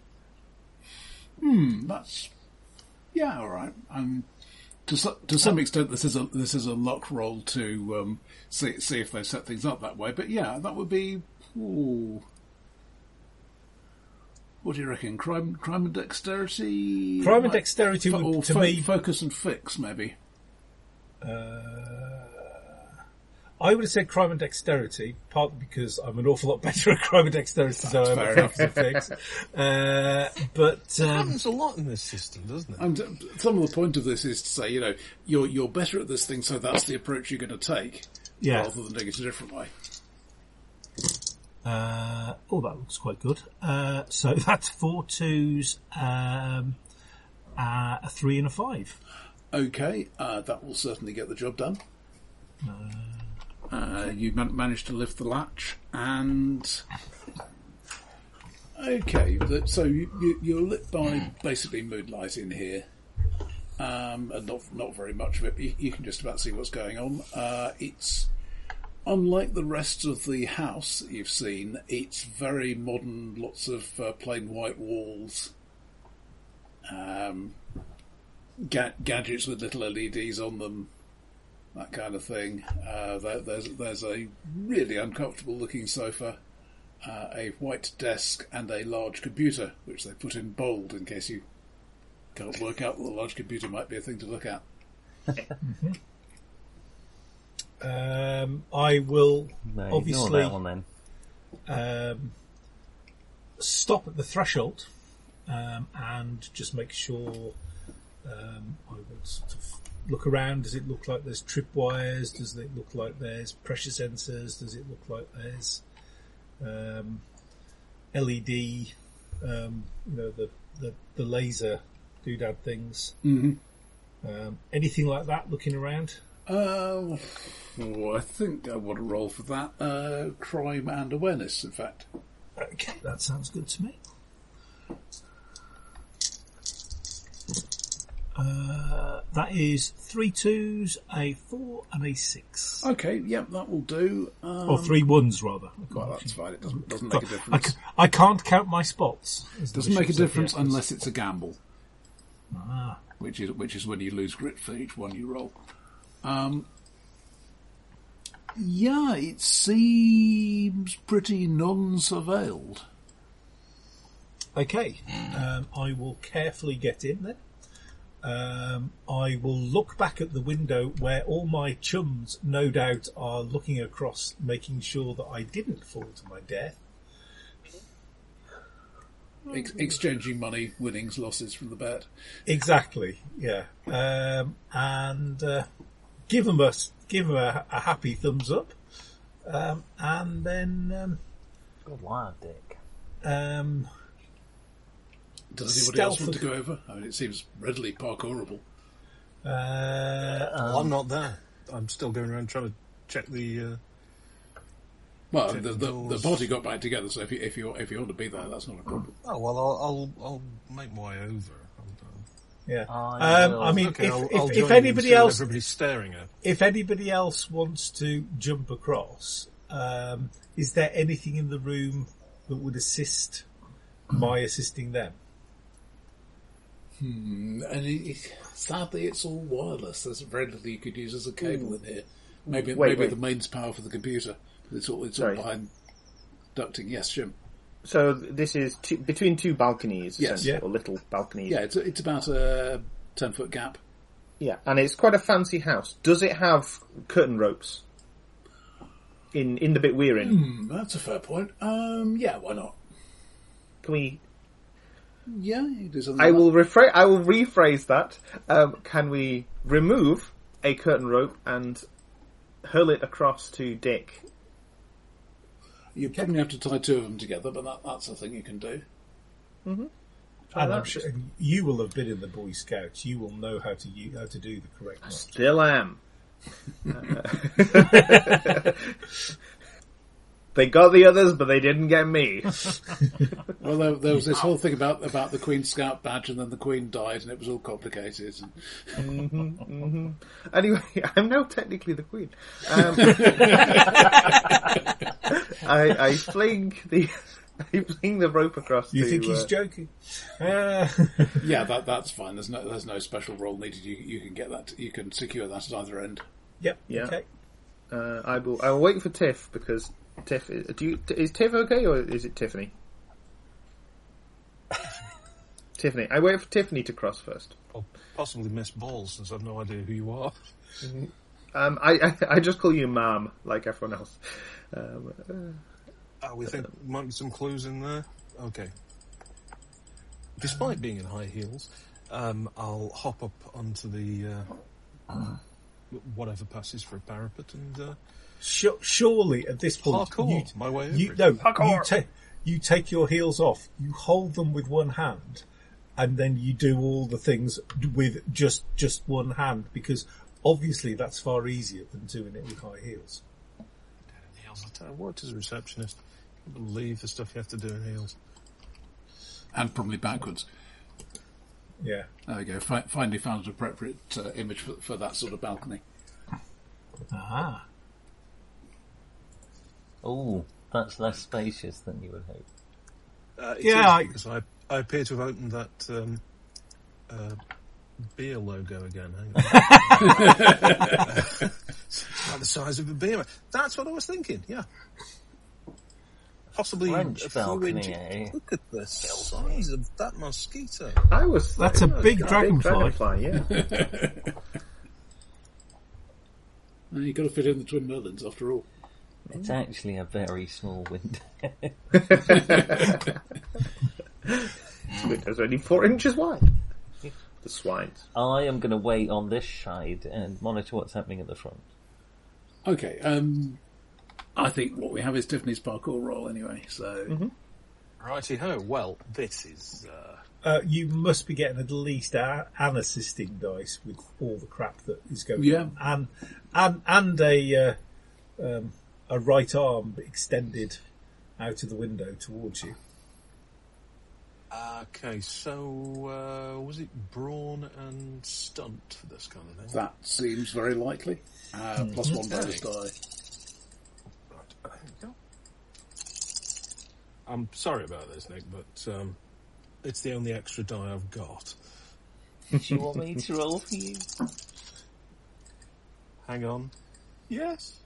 That's all right. To some extent, this is a luck roll to see if they set things up that way. But yeah, that would be. Ooh. What do you reckon? Crime and dexterity. Crime and dexterity would, to me, focus and fix maybe. I would have said crime and dexterity, partly because I'm an awful lot better at crime and dexterity than I am at fix and fix. But it happens a lot in this system, doesn't it? And some of the point of this is to say, you're better at this thing, so that's the approach you're going to take, rather than doing it a different way. That looks quite good. So that's 4 2s, a 3 and a 5. Okay, that will certainly get the job done. You managed to lift the latch, and okay, so you're lit by basically moonlight in here, and not very much of it. You can just about see what's going on. It's unlike the rest of the house that you've seen. It's very modern, lots of plain white walls, gadgets with little LEDs on them, that kind of thing. There's a really uncomfortable looking sofa, a white desk, and a large computer, which they put in bold in case you can't work out that the large computer might be a thing to look at. I will obviously that one, then. Stop at the threshold and just make sure I will sort of look around. Does it look like there's tripwires? Does it look like there's pressure sensors? Does it look like there's LED, the laser doodad things? Mm-hmm. Anything like that looking around? I think I want to roll for that. Crime and awareness, in fact. Okay, that sounds good to me. That is 3 2s, a 4 and a 6. Okay, yep, that will do. Or 3 1s, rather. Well, that's fine. It doesn't make a difference. I can't count my spots. It doesn't make a difference unless it's a gamble. Ah. Which is when you lose grit for each one you roll. Yeah, it seems pretty non-surveilled. Okay, I will carefully get in then. I will look back at the window where all my chums, no doubt, are looking across, making sure that I didn't fall to my death. Exchanging money, winnings, losses from the bet. Exactly, yeah. And give them a happy thumbs up, and then Good lad, Dick. Does anybody else want to go over? I mean, it seems readily parkourable. I'm not there. I'm still going around trying to check the. Well, the party got back together, so if you want to be there, that's not a problem. Oh well, I'll make my way over. Yeah. I mean, Okay, if anybody else, everybody's staring at. if anybody else wants to jump across, is there anything in the room that would assist my assisting them? And sadly, it's all wireless. There's very little you could use as a cable in here. Maybe the mains power for the computer. It's all behind ducting. Yes, Jim. So this is between 2 balconies, Yes. Yeah. or little balconies. Yeah, it's about a 10-foot gap. Yeah, and it's quite a fancy house. Does it have curtain ropes in the bit we're in? That's a fair point. Yeah, why not? Can we? Yeah, you do something. I will rephrase that. Can we remove a curtain rope and hurl it across to Dick? You probably have to tie 2 of them together, but that's a thing you can do. Mm-hmm. And I'm sure you will have been in the Boy Scouts. You will know how to do the correct march. Still am. They got the others, but they didn't get me. Well, there was this whole thing about the Queen Scout badge, and then the Queen died, and it was all complicated. Anyway, I'm now technically the Queen. I fling the rope across. You think he's joking? Yeah, that's fine. There's no special roll needed. You can get that. You can secure that at either end. Yep. Yeah. Okay. I will wait for Tiff, because Tiff is Tiff okay, or is it Tiffany? Tiffany. I wait for Tiffany to cross first. I'll possibly miss balls since I've no idea who you are. I just call you Ma'am, like everyone else. We think might be some clues in there. Okay. Despite being in high heels, I'll hop up onto the whatever passes for a parapet and surely at this point, parkour my way over you take your heels off, you hold them with one hand, and then you do all the things with just one hand, because obviously that's far easier than doing it with high heels. I worked as a receptionist. I can't believe the stuff you have to do in heels. And probably backwards. Yeah. There we go. Finally found an appropriate image for that sort of balcony. Aha. Oh, that's less spacious than you would hope. Because I appear to have opened that beer logo again. Hang on. Like the size of a beer. That's what I was thinking, yeah. Possibly French a few balcony, inches. eh? Look at the size of that mosquito. That's a big dragonfly. Yeah. Well, you've got to fit in the Twin Merlins after all. It's actually a very small window. It's only 4 inches wide. The swines. I am going to wait on this side and monitor what's happening at the front. Okay, I think what we have is Tiffany's parkour roll anyway, so... Mm-hmm. Righty-ho. Well, this is... You must be getting at least an assisting dice with all the crap that is going on. And a right arm extended out of the window towards you. Okay, so was it brawn and stunt for this kind of thing? That seems very likely. Plus one bonus die. Right, there you go. I'm sorry about this, Nick, but it's the only extra die I've got. Do you want me to roll for you? Hang on. Yes.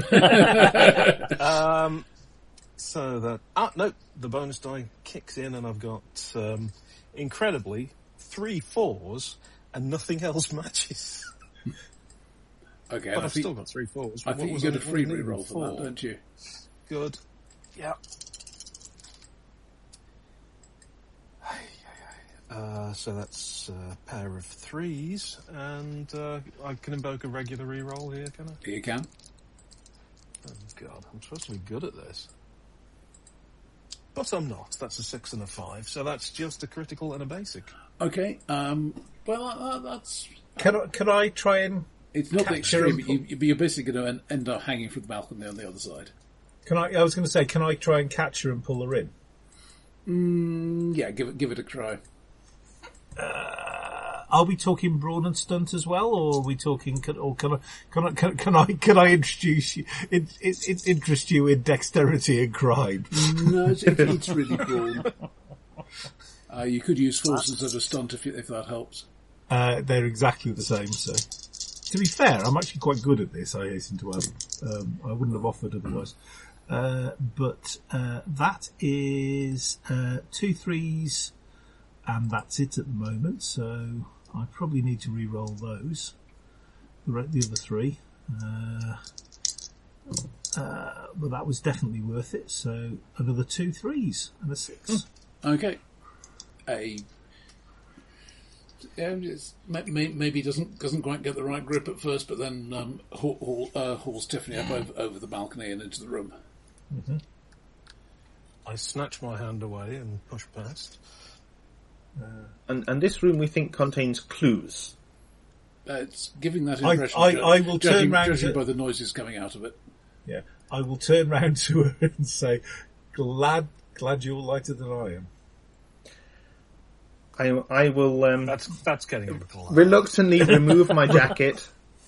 So that... no, the bonus die kicks in and I've got, incredibly, 3 4s and nothing else matches. Okay, But I've still got 3 4s. I think you get a free reroll for that, don't you? Good. Yeah. So that's a pair of 3s, and I can invoke a regular reroll here, can I? You can. Oh God, I'm supposed to be good at this. But I'm not. That's a 6 and a 5, so that's just a critical and a basic. Okay, well, that's... Can I try and... It's not the capture extreme, but you're basically going to end up hanging from the balcony on the other side. I was going to say, can I try and catch her and pull her in? Yeah, give it a try. Are we talking brawn and stunt as well, or are we talking? Can I introduce you? Interest you in dexterity and crime? No, it's really brawn. You could use force instead of stunt if that helps. They're exactly the same. So, to be fair, I'm actually quite good at this. I hasten to add. I wouldn't have offered otherwise. But that is 2 3s. And that's it at the moment, so I probably need to re-roll those. The other 3. But that was definitely worth it, so another 2 3s and a 6. Okay. Maybe doesn't quite get the right grip at first, but then hauls Tiffany up over the balcony and into the room. Mm-hmm. I snatch my hand away and push past. And this room we think contains clues. It's giving that impression. I will turn round judging by the noises coming out of it. Yeah, I will turn round to her and say, "Glad you're lighter than I am." I will. That's getting a little reluctantly remove my jacket,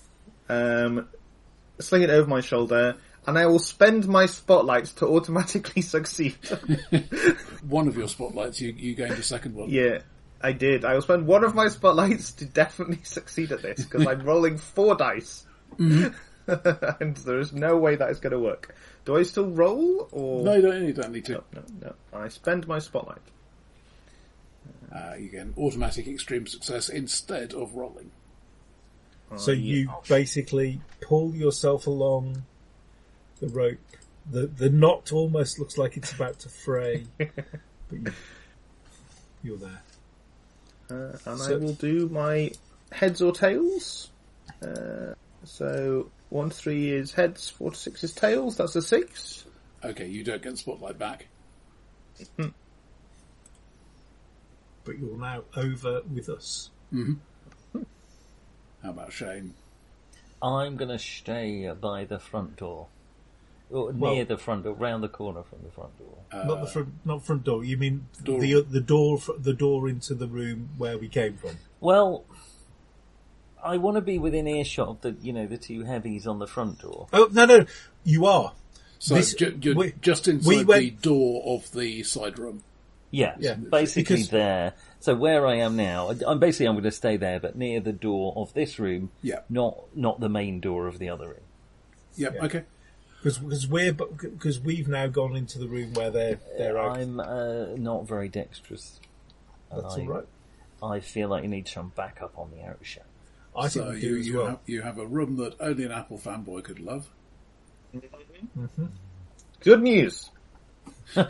sling it over my shoulder, and I will spend my spotlights to automatically succeed. One of your spotlights, you gained a second one. Yeah, I did. I will spend one of my spotlights to definitely succeed at this, because I'm rolling 4 dice. Mm-hmm. And there's no way that is going to work. Do I still roll? Or... No, you don't need to. No. I spend my spotlight. You get an automatic extreme success instead of rolling. So you basically pull yourself along the rope. The knot almost looks like it's about to fray, but you're there. And I will do my heads or tails. So 1 to 3 is heads, 4 to 6 is tails. That's a 6. Okay, you don't get the spotlight back. But you're now over with us. Mm-hmm. How about Shane? I'm going to stay by the front door. Or near the front door, round the corner from the front door. Not front door. You mean door. the door into the room where we came from? Well, I want to be within earshot of the two heavies on the front door. Oh no, you are. So you're just inside the door of the side room. Yeah, basically there. So where I am now, I'm going to stay there, but near the door of this room. Yeah. Not the main door of the other room. Yep. Yeah. Okay. Because we've now gone into the room where they're out. I'm not very dexterous. That's all right. I feel like you need some backup on the outside. I think we do as well. You have a room that only an Apple fanboy could love. Mm-hmm. Good news. There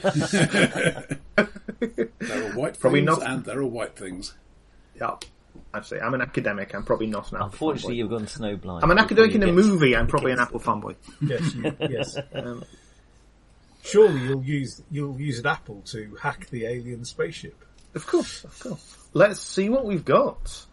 are white things and there are white things. Yeah. Actually, I'm an academic. I'm probably not an Apple Unfortunately, fanboy. you've gone snowblind. I'm an academic in a movie. I'm probably an Apple fanboy. Yes. Surely you'll use an Apple to hack the alien spaceship. Of course. Let's see what we've got.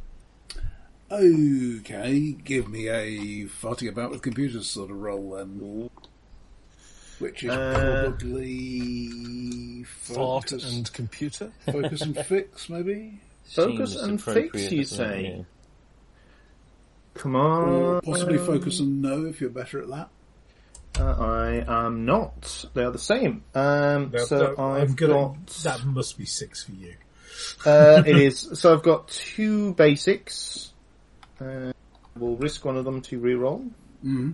Okay, give me a farting about with computers sort of roll then. Which is probably fart and computer. Focus and fix, maybe. Focus and fix, you say? Yeah. Come on. Or possibly focus and know if you're better at that. I am not. They are the same. That must be 6 for you. It is. So I've got 2 basics. We'll risk one of them to reroll. Mm-hmm.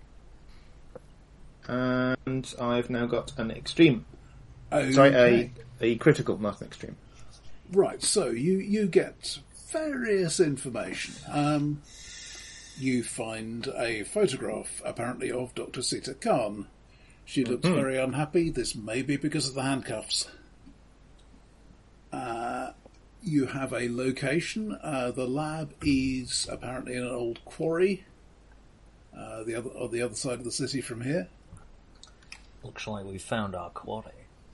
And I've now got an extreme. Okay. Sorry, a critical, not an extreme. Right, so you get various information. You find a photograph, apparently, of Dr. Sita Khan. She looks very unhappy. This may be because of the handcuffs. You have a location. The lab is apparently in an old quarry. On the other side of the city from here. Looks like we found our quarry.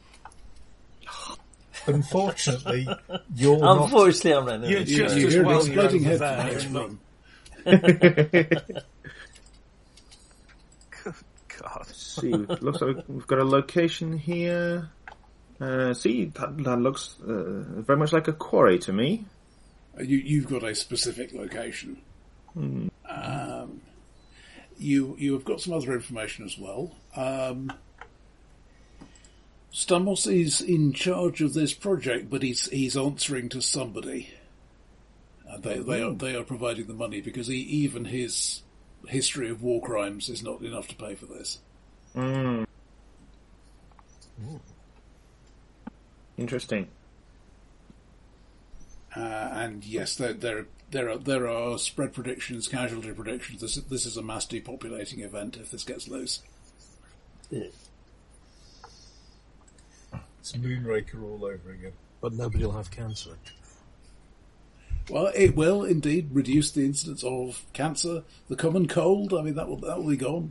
Unfortunately, you're Unfortunately, I'm not. You're just You as hear well an exploding you're head over from the there. next room. God. See, looks like we've got a location here. See, that looks very much like a quarry to me. You've got a specific location. You have got some other information as well. Stamos is in charge of this project, but he's answering to somebody. They are providing the money because even his history of war crimes is not enough to pay for this. Interesting. And yes, there are spread predictions, casualty predictions. This is a mass depopulating event if this gets loose. It's Moonraker all over again. But nobody will have cancer. Well, it will indeed reduce the incidence of cancer, the common cold. I mean, that will be gone.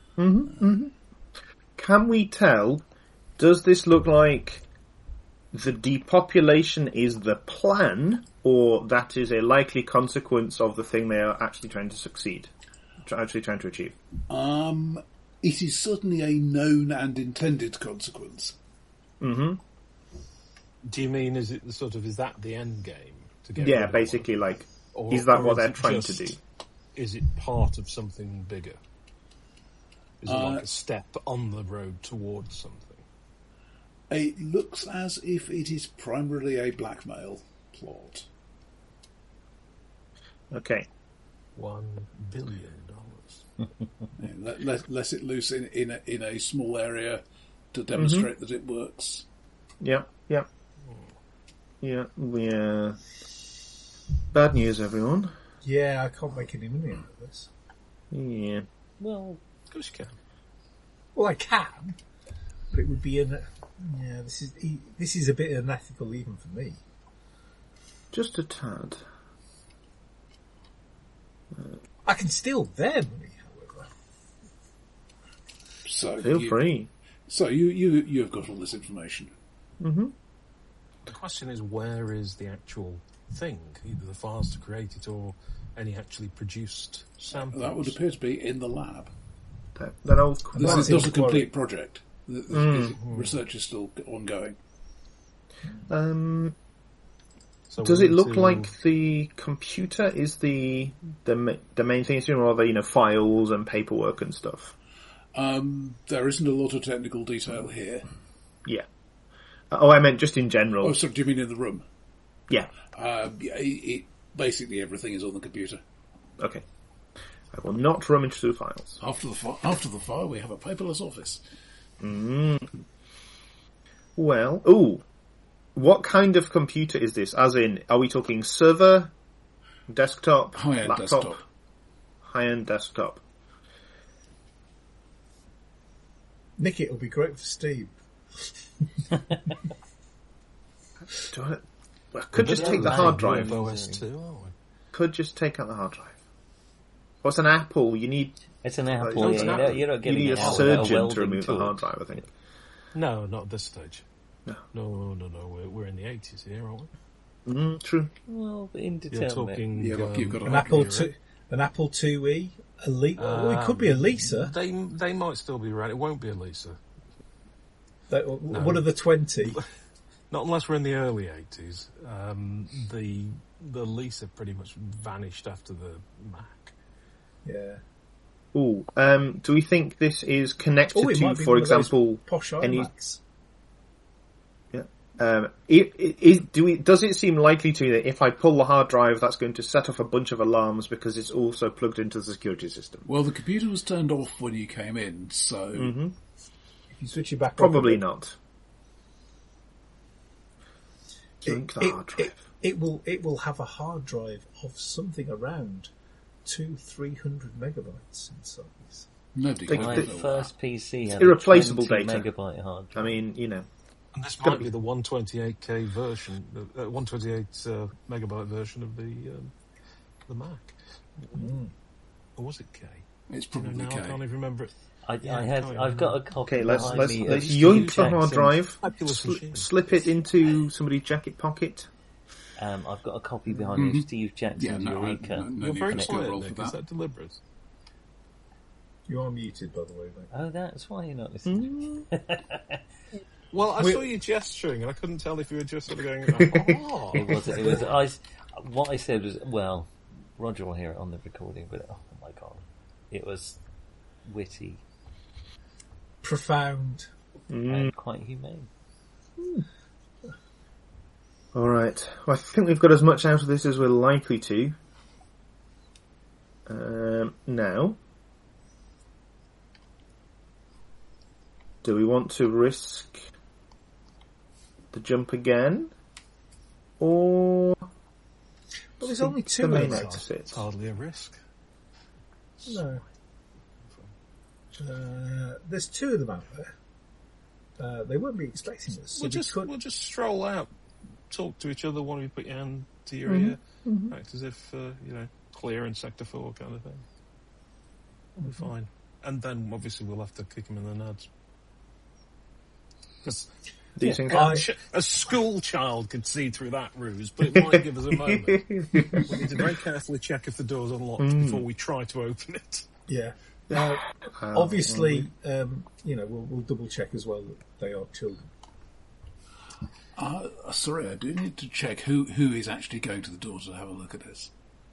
Can we tell? Does this look like the depopulation is the plan, or that is a likely consequence of the thing they are actually trying to succeed, actually trying to achieve? It is certainly a known and intended consequence. Mm-hmm. Do you mean is that the end game? To get Yeah, rid of basically, one? like, is that what is they're it trying to just- do? Is it part of something bigger? Is it like a step on the road towards something? It looks as if it is primarily a blackmail plot. Okay. $1 billion. Let it loose in a small area to demonstrate that it works. Yeah. Bad news, everyone. Yeah, I can't make any money out of this. Yeah. Well, Of course you can. Well, I can, but it would be this is a bit unethical even for me. Just a tad. I can steal their money, however. So Feel free. So you have got all this information. Mm-hmm. The question is, where is the actual thing? Either the files to create it or any actually produced samples. That would appear to be in the lab. That old. This is not a complete project. Research is still ongoing. So Does we it need look to- like the computer is the main thing, or are they, files and paperwork and stuff? There isn't a lot of technical detail here. Yeah. Oh, I meant just in general. Oh, sorry, do you mean in the room? Yeah. Basically everything is on the computer. Okay. I will not rummage through files. After the file, we have a paperless office. Well, what kind of computer is this? As in, are we talking server, desktop, High-end laptop? desktop. High-end desktop. Nick, it'll be great for Steve. I could just take the hard drive. OS 2, aren't we? Could just take out the hard drive. What's an Apple? You need it's an Apple. It's an Apple. You're not you getting need it a out without surgeon to welding remove the tool. hard drive, I think. No, not at this stage. No. No. We're in the 80s here, aren't we? True. Well, You're indeterminate. talking... Yeah, look, you've got An a Apple Accurate. an Apple IIe, a well, it could be a Lisa. They might still be around. It won't be a Lisa. One of the 20. Not unless we're in the early 80s. The Lisa pretty much vanished after the Mac. Yeah. Ooh. Do we think this is connected Oh, it to, might be for one of those example, posh any? iMacs. Does it seem likely to you that if I pull the hard drive, that's going to set off a bunch of alarms because it's also plugged into the security system? Well, the computer was turned off when you came in, so If you switch it back, Probably off, not. Drink the hard drive. It will have a hard drive of something around 200-300 megabytes in size. nobody Think can My that- handle first PC had irreplaceable a 20 data. megabyte hard drive. I mean, And this might be the 128k version, 128 megabyte version of the Mac. Or was it K? It's No, probably now I can't K. even remember it. I've got a copy okay, let's behind me of yoink Steve the hard Jackson's- drive, Fabulous machine. slip it into somebody's jacket pocket. I've got a copy behind me of Steve Jackson's Yeah, no, Eureka. no You're need very for us to quiet, roll Nick. for Is that. that deliberate? You are muted, by the way, mate. Oh, that's why you're not listening. Well, I We- saw you gesturing, and I couldn't tell if you were just sort of going, oh. It was. What I said was, well, Roger will hear it on the recording, but oh my god, it was witty Profound. and quite humane. Alright. Well, I think we've got as much out of this as we're likely to. Now, do we want to risk the jump again? Or Well, there's only two the main of them. exit? It's hardly a risk. No. There's two of them out there. They won't be expecting us. So We'll just stroll out, talk to each other, one of you put your hand to your ear, act as if, clear in Sector 4 kind of thing. We'll be fine. And then, obviously, we'll have to kick him in the nuts. Because These things a school child could see through that ruse, but it might give us a moment. We need to very carefully check if the door's unlocked before we try to open it. Yeah. Obviously, we'll double check as well that they are children. Sorry, I do need to check who is actually going to the door to have a look at this.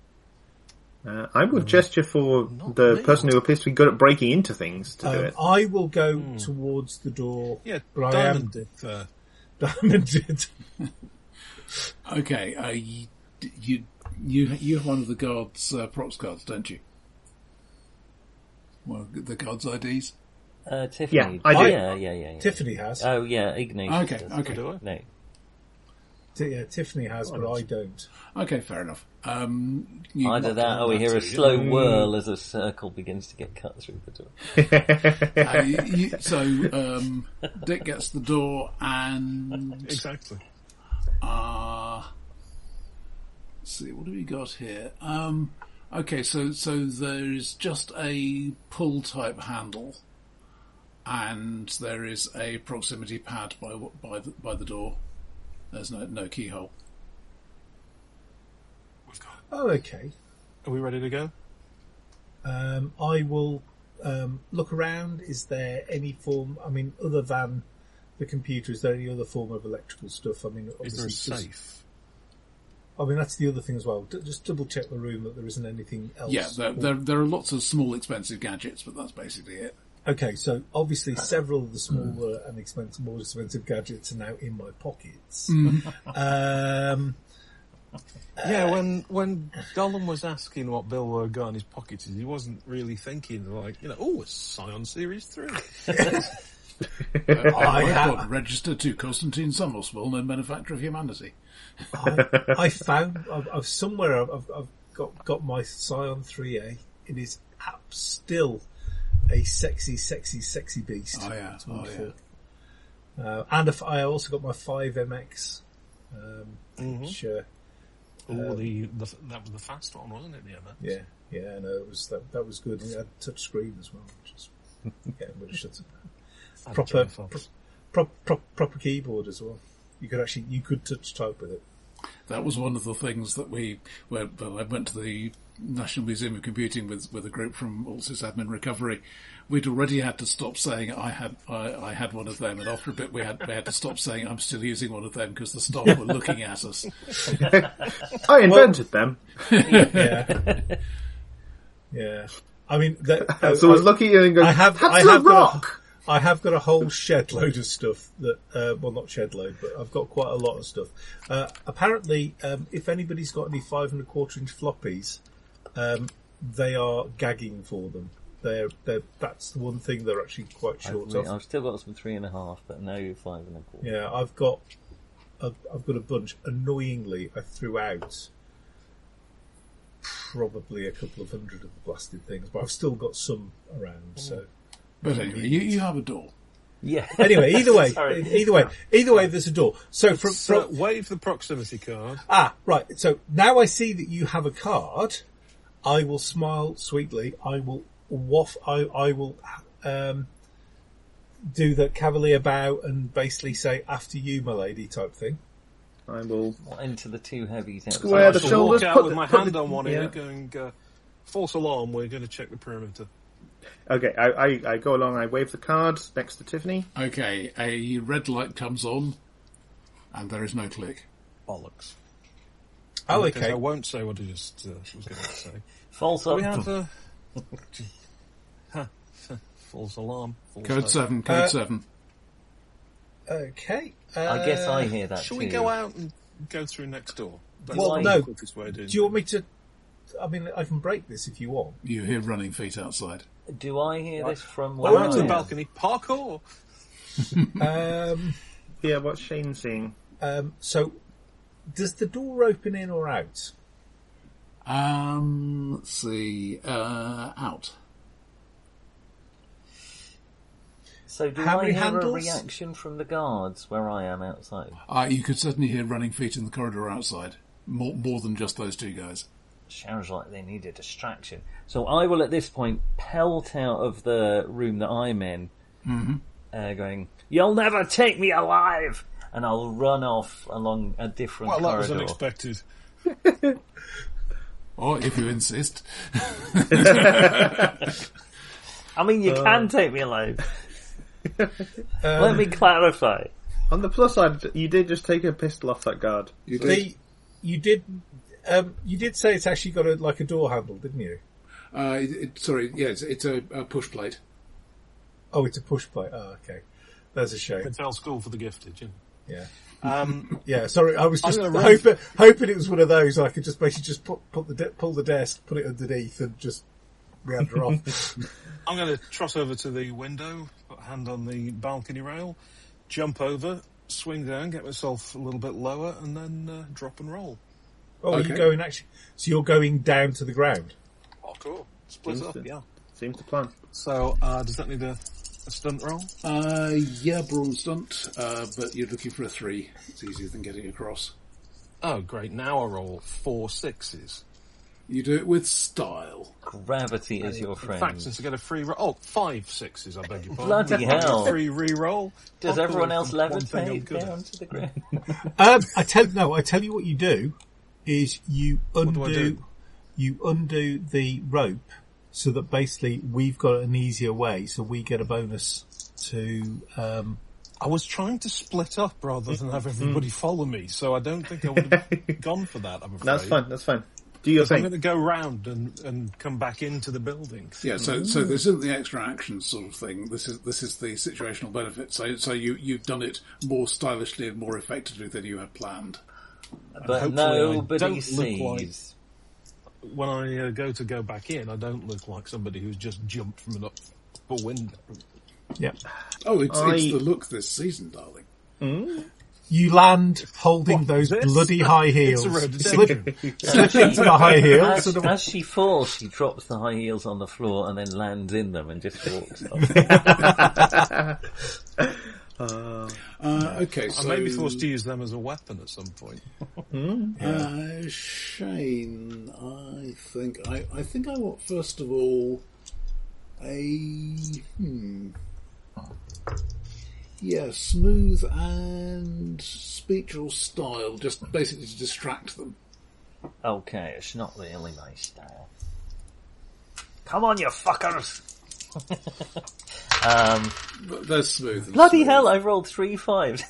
I would gesture for the person who appears to be good at breaking into things to do it. I will go towards the door. Yeah, but Diamond did. Diamond did. Okay, you have one of the guards' props cards, don't you? Well, the guards' IDs. Tiffany. Yeah, I do. Yeah. Tiffany has. Oh yeah, Ignatius. Okay, does. okay. Do I? No. Tiffany has, but I don't. Okay, fair enough. Either that or we hear a slow whirl as a circle begins to get cut through the door. So Dick gets the door and... Exactly. Let's see, what have we got here? Okay, so there's just a pull-type handle, and there is a proximity pad by the door. There's no keyhole. Oh, okay. Are we ready to go? I will look around. Is there any form, other than the computer, is there any other form of electrical stuff? Is there a safe? That's the other thing as well. Just double check the room that there isn't anything else. Yeah, there are lots of small expensive gadgets, but that's basically it. Okay, so obviously several of the smaller and more expensive gadgets are now in my pockets. Yeah, when Gollum was asking what Bilbo got in his pockets, he wasn't really thinking it's Scion Series 3. I registered to Constantine Summers, well-known manufacturer of humanity. I found I've somewhere I've got my Scion 3A. It is still a sexy beast. Oh yeah, and I also got my 5MX. Which, that was the fast one, wasn't it? Yeah. No, it was that was good. And it had touch screen as well, which is proper keyboard as well. You could touch type with it. That was one of the things that I went to the National Museum of Computing with a group from Sysdmin Recovery. We'd already had to stop saying I had one of them, and after a bit we had to stop saying I'm still using one of them because the staff were looking at us. I invented them. Yeah. So I was looking at you and going, I have got a whole shed load of stuff that, not shed load, but I've got quite a lot of stuff. Apparently, if anybody's got any 5 1/4 inch floppies, they are gagging for them. That's the one thing they're actually quite short of. I've still got some 3.5, but no 5 1/4. Yeah, I've got a bunch. Annoyingly, I threw out probably a couple of hundred of the blasted things, but I've still got some around, so... But anyway, you have a door. Yeah. Anyway, either way, there's a door. So, wave the proximity card. Right. So now I see that you have a card. I will smile sweetly. I will I will do the cavalier bow and basically say "after you, my lady" type thing. I will into the two heavies. Square the shoulders. Walk out with my hand on one ear, going false alarm. We're going to check the perimeter. Okay, I go along, I wave the card next to Tiffany. Okay, a red light comes on, and there is no click. Bollocks. Oh, okay. I won't say what I just was going to say. False alarm. We have false alarm. Code 7, code 7. Okay. I guess I hear that Shall too. we go out and go through next door? No. Do Do you want me to... I can break this if you want. You hear running feet outside. Do I hear this from Go out to the am? balcony. Parkour! Yeah, what's Shane seeing? So, does the door open in or out? Let's see. Out. So do How I many hear handles? a reaction from the guards where I am outside? You could certainly hear running feet in the corridor outside. More than just those two guys. Sounds like they need a distraction. So I will at this point pelt out of the room that I'm in, going, "You'll never take me alive!" And I'll run off along a different corridor. That was unexpected. Or if you insist. I mean, you can take me alive. Let me clarify. On the plus side, you did just take a pistol off that guard. You did say it's actually got a door handle, didn't you? It's a push plate. Oh, it's a push plate. Oh, okay. That's a shame. Patel School for the Gifted, you know. Yeah. Yeah, sorry, I was just hoping it was one of those. I could just basically just pull the desk, put it underneath, and just round her off. I'm going to trot over to the window, put a hand on the balcony rail, jump over, swing down, get myself a little bit lower, and then drop and roll. Oh, Okay. you're going actually. So you're going down to the ground. Oh, cool. Split Seems up, to- yeah. Seems to plan. So, does that need a stunt roll? Yeah, brawn stunt, but you're looking for a 3. It's easier than getting across. Oh, great. Now I roll 4 6s. You do it with style. Gravity is your In friend. fact, since I get a free roll... Oh, 5 6s, I beg your pardon. Bloody hell. Free re-roll. Does I'll everyone call it else one thing I'm levitate good down at. to the ground? I tell you what you do is you do I do? undo the rope so that basically we've got an easier way, so we get a bonus to. I was trying to split up rather than have everybody follow me, so I don't think I would have gone for that, I'm afraid. That's fine. Do your I'm thing. going to go round and come back into the building. Yeah, so this isn't the extra action sort of thing. This is the situational benefit. So you've done it more stylishly and more effectively than you had planned. But hopefully I nobody don't look like- sees. When I go back in, I don't look like somebody who's just jumped from an upper window. Yeah, Oh, it's the look this season, darling. you land holding those this? bloody high heels, It's a rhododendron. slip into the high heels. As she falls, she drops the high heels on the floor and then lands in them and just walks off. Okay, so I may be forced to use them as a weapon at some point. Shane, I think I want first of all smooth and speech or style, just basically to distract them. Okay, it's not really my style. Come on, you fuckers! But they're smooth. And Bloody smooth. hell, I rolled 3 5s.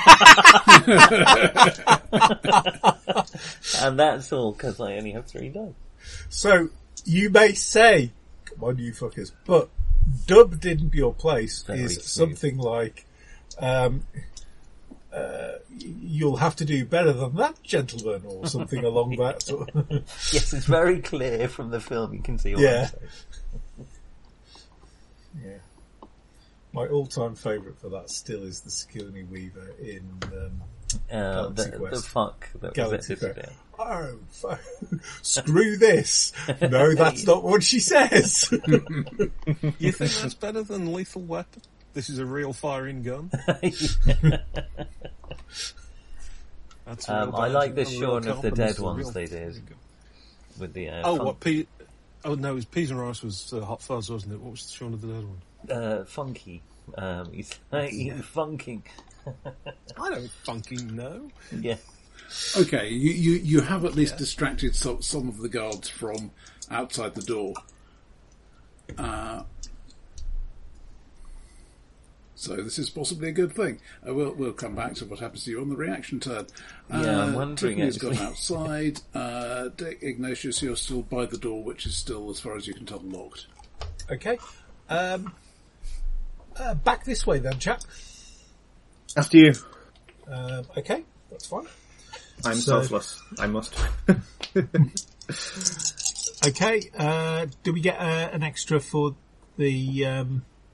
And that's all because I only have 3 dice. So you may say, "Come on, you fuckers," but dubbed into your place Very is smooth. something like, "You'll have to do better than that, gentlemen," or something along that. Sort of. Yes, it's very clear from the film. You can see what Yeah. I'm saying. Yeah. My all-time favourite for that still is the Sigourney Weaver in Galaxy The Quest. fuck that Galaxy was it Quest. Oh, screw this! No, that's not what she says. You think that's better than Lethal Weapon? This is a real firing gun. That's a real I like the badge, a real Shaun of the competence, Dead a ones real they did firing gun. with the Oh, what? Oh no, it was Peas and Rice was Hot Fuzz, wasn't it? What was the Shaun of the Dead one? funky. He's funking. I don't fucking know. Yeah. Okay, you have at least distracted some of the guards from outside the door. So this is possibly a good thing. We'll come back to what happens to you on the reaction turn. Yeah, I'm wondering, Tiffany's gone actually. outside. Dick, Ignatius, you're still by the door, which is still, as far as you can tell, locked. Okay. Back this way then, chap. After you. Okay, that's fine. I'm So- selfless. I must. Okay, do we get an extra for the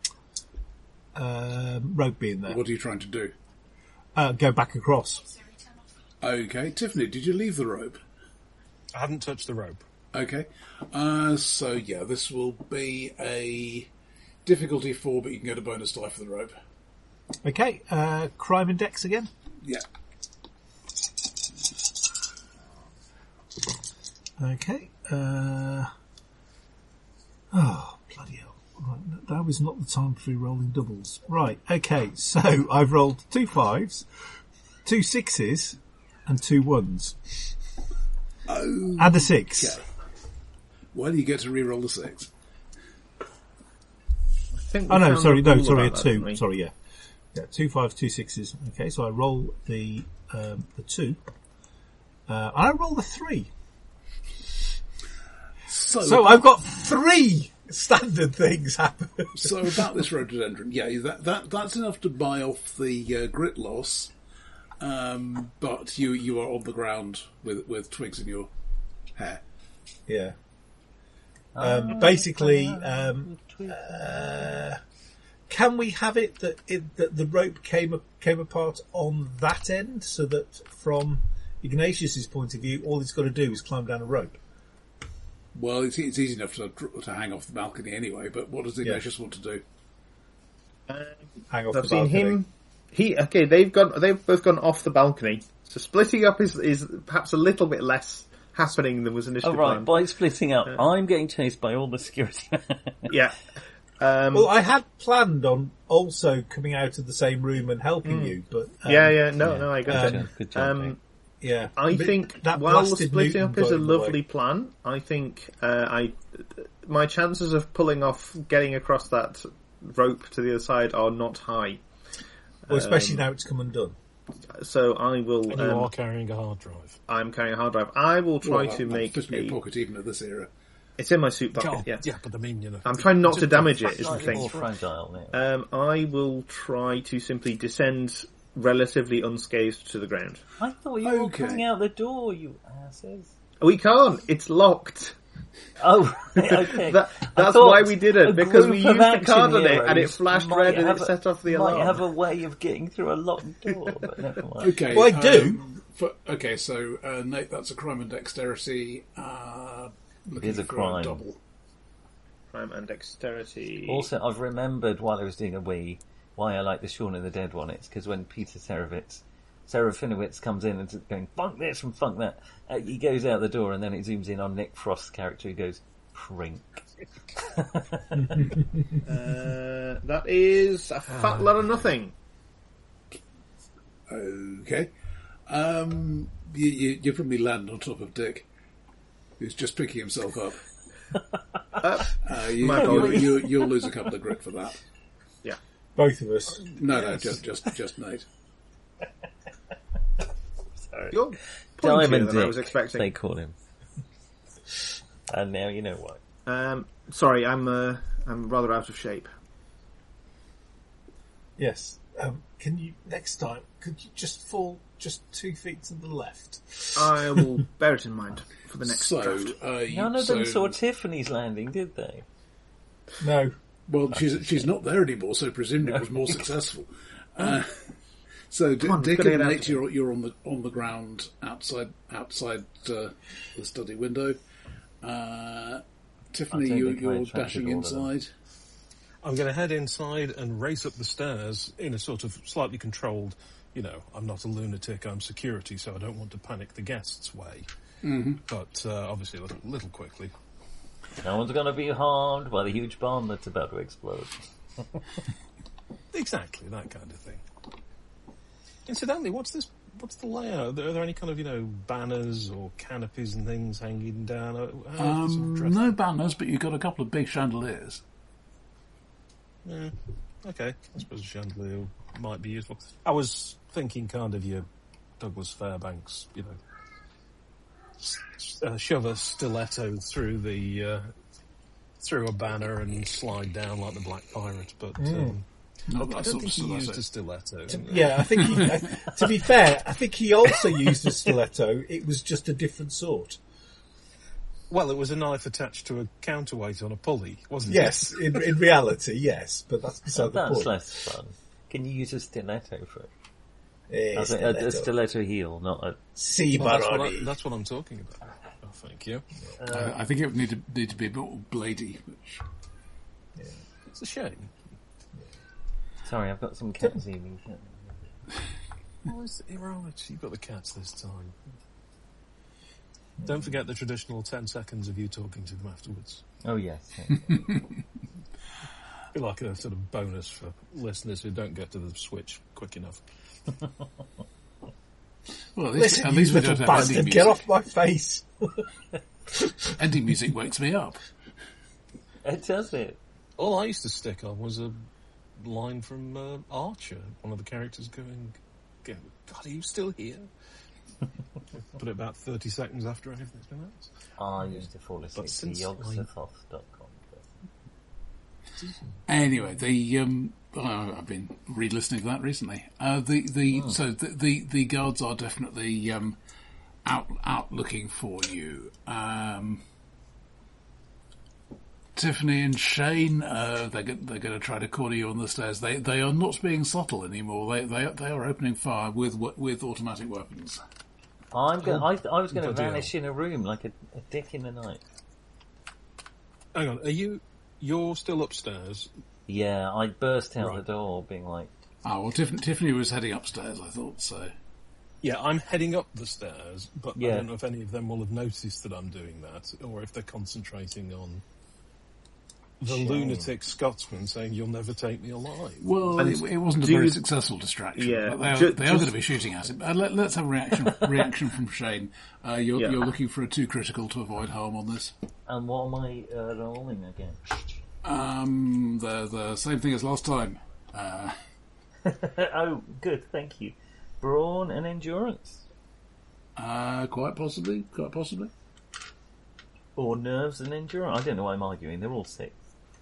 rope being there? What are you trying to do? Go back across. Okay, Tiffany, did you leave the rope? I hadn't touched the rope. Okay. So yeah, this will be a difficulty 4, but you can get a bonus die for the rope. Okay, crime index again. Yeah. Okay. Oh, bloody hell. Right, that was not the time for rolling doubles. Right, okay, so I've rolled 2 5s, 2 6s, and 2 1s. Oh. And a 6. Okay. Well, you get to re-roll the 6. Oh no, sorry, a about 2. that, didn't we? Sorry, yeah. Yeah, 2 5s, 2 6s. Okay, so I roll the 2. I roll the 3. So I've got 3 standard things happen. So about this rhododendron, yeah, that's enough to buy off the grit loss, but you are on the ground with twigs in your hair. Yeah. Basically, can we have it that the rope came apart on that end, so that from Ignatius's point of view, all he's got to do is climb down a rope? Well, it's easy enough to hang off the balcony anyway. But what does Ignatius want to do? Hang off I've the seen balcony. him. They've both gone off the balcony. So splitting up is perhaps a little bit less happening than was initially planned. By splitting up, I'm getting chased by all the security. Yeah. Well, I had planned on also coming out of the same room and helping you, but No, I got it. Good job, mate. yeah, I But think that while the blasted splitting Newton up is got a in the way. lovely plan, I think my chances of pulling off getting across that rope to the other side are not high. Well, especially now it's come undone. So I will. And you are carrying a hard drive. I'm carrying a hard drive. I will try to make It's in your pocket even at this era. It's in my suit pocket. Yeah. But I mean, I'm trying not to damage it. Is the Slightly thing. more fragile. Yeah. I will try to simply descend relatively unscathed to the ground. I thought you were Okay. coming out the door, you asses. We can't. It's locked. Oh, okay. That's I thought why we did it, a because group we of used the action card on it and it heroes flashed might red and it have set off the Might alarm. have a way of getting through a locked door, but never mind. Okay. Well, I do. So Nate, that's a crime and dexterity. Looking is a for crime. double. Crime and dexterity. Also, I've remembered while I was doing a wee why I like the Shaun of the Dead one. It's because when Peter Serafinowicz comes in and is going, funk this and funk that, he goes out the door and then it zooms in on Nick Frost's character who goes, prink. That is a fat lot of nothing. Okay. You probably land on top of Dick, who's just picking himself up. You'll lose a couple of grit for that. Yeah. Both of us. No, just Nate. Sorry. You're pointier Diamond than Dick, I was expecting. they call him. And now you know why. Sorry, I'm rather out of shape. Yes. Can you next time? Could you just fall just 2 feet to the left? I will bear it in mind for the next So, draft. None of them saw Tiffany's landing, did they? No. Well, she's not there anymore, so presumably it was more successful. So, on, Dick gotta and get out Nate, you're on the ground outside the study window. Tiffany, I don't think I you're attracted dashing all of them. inside. I'm going to head inside and race up the stairs in a sort of slightly controlled, I'm not a lunatic, I'm security, so I don't want to panic the guests' way. Mm-hmm. But obviously a little quickly. No one's going to be harmed by the huge bomb that's about to explode. Exactly, that kind of thing. Incidentally, what's the layout? Are there any kind of, banners or canopies and things hanging down? How is it sort of dressed? No banners, but you've got a couple of big chandeliers. Yeah, okay. I suppose a chandelier might be useful. I was thinking kind of your Douglas Fairbanks, shove a stiletto through through a banner and slide down like the Black Pirate, but Not I that don't sort think of he used stiletto. a stiletto. Yeah, I think to be fair, I think he also used a stiletto. It was just a different sort. Well, it was a knife attached to a counterweight on a pulley, wasn't Yes, in reality, yes, but that's beside the That's point. less fun. Can you use a stiletto for it? Yes, A stiletto heel, not a... See, it? Well, Baroni. that's what I'm talking about. Oh, thank you. I think it would need to be a bit more bladey. Which... It's a shame. Sorry, I've got some cat zooming. Oh, you're right. You've got the cats this time. Don't forget the traditional 10 seconds of you talking to them afterwards. Oh, yes. Be like a sort of bonus for listeners who don't get to the Switch quick enough. Well, at Listen, least you we don't little have ending bastard, music. get off my face. Ending music wakes me up. It does it. All I used to stick on was a line from Archer, one of the characters going, God, are you still here? Put it about 30 seconds after anything's been announced. I used to fall asleep But to since yogsathoth.com. Anyway, I've been re-listening to that recently. So the guards are definitely out looking for you. Tiffany and Shane, they're going to try to corner you on the stairs. They are not being subtle anymore. They are opening fire with automatic weapons. I was going to vanish in a room like a dick in the night. Hang on, you're still upstairs? Yeah, I burst out the door, being like... Oh, well, Tiffany was heading upstairs, I thought, so... Yeah, I'm heading up the stairs, but I don't know if any of them will have noticed that I'm doing that, or if they're concentrating on the lunatic Scotsman saying, "You'll never take me alive." Well, it wasn't a very successful distraction. Yeah, but they are going to be shooting at it. Let's have a reaction from Shane. You're looking for a 2 critical to avoid harm on this. And what am I rolling again? The same thing as last time. Oh, good, thank you. Brawn and endurance. Quite possibly. Or nerves and endurance. I don't know why I'm arguing. They're all 6.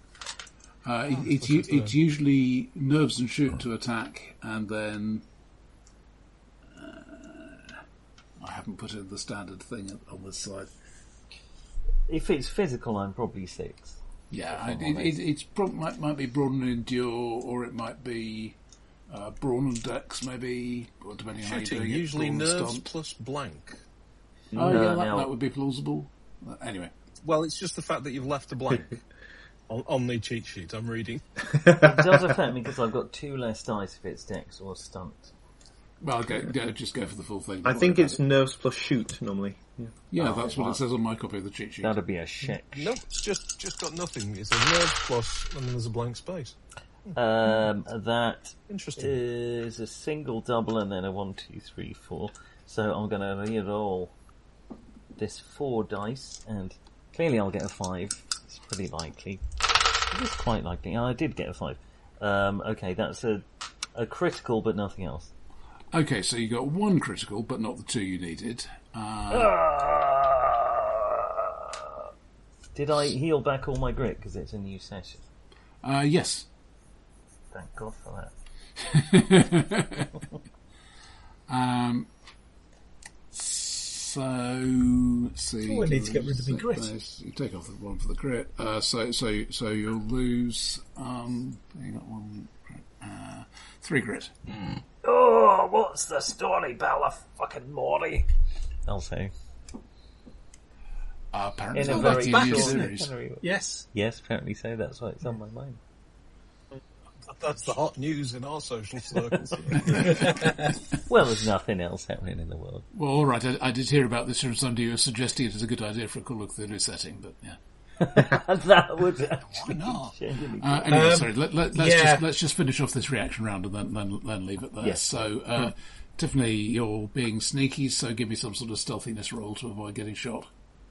It's usually nerves and shoot to attack, and then I haven't put in the standard thing on this side. If it's physical, I'm probably 6. Yeah, might be brawn and endure, or it might be brawn and dex, maybe, or depending on how you're doing it. Usually nerves plus blank. Oh, yeah, that would be plausible. Anyway. Well, it's just the fact that you've left a blank on the cheat sheet I'm reading. It does affect me because I've got 2 less dice if it's dex or stunt. Well, just go for the full thing. I think it's nerves plus shoot, normally. Yeah, that's what it says on my copy of the cheat sheet. That'd be a check. No, it's just got nothing. It's a nerves plus, and then there's a blank space. That Interesting. is a single, double, and then a 1, 2, 3, 4. So I'm going to re-roll this 4 dice, and clearly I'll get a 5. It's pretty likely. It is quite likely. I did get a 5. Okay, that's a critical, but nothing else. Okay, so you got 1 critical, but not the 2 you needed. Did I heal back all my grit because it's a new session? Yes. Thank God for that. So, see. Oh, I need to get rid of my grit. You take off the 1 for the crit. So you'll lose. You got 1. 3 grit. Oh, what's the story, Bella fucking Morty? I'll say. Apparently, In a it's very like the short series. Yes. Yes, apparently so. That's why it's on my mind. That's the hot news in our social circles. Well, there's nothing else happening in the world. Well, all right. I did hear about this from somebody who was suggesting it as a good idea for a Call of Cthulhu setting, but yeah. That would Why not? genuinely Anyway, sorry. Let's just finish off this reaction round and then leave it there. Yes. So, Tiffany, you're being sneaky, so give me some sort of stealthiness roll to avoid getting shot.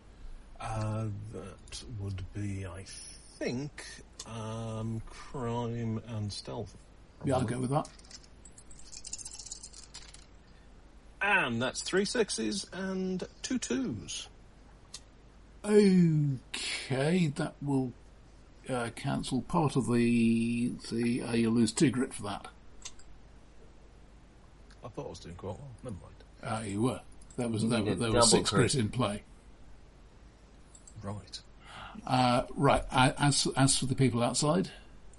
That would be, I think, crime and stealth. Yeah, I'll go with that. And that's 3 6s and 2 2s. Okay, that will cancel part of the you'll lose 2 grit for that. I thought I was doing quite well. Never mind. You were. There was double 6 crit. grit in play. Right. Right. As for the people outside,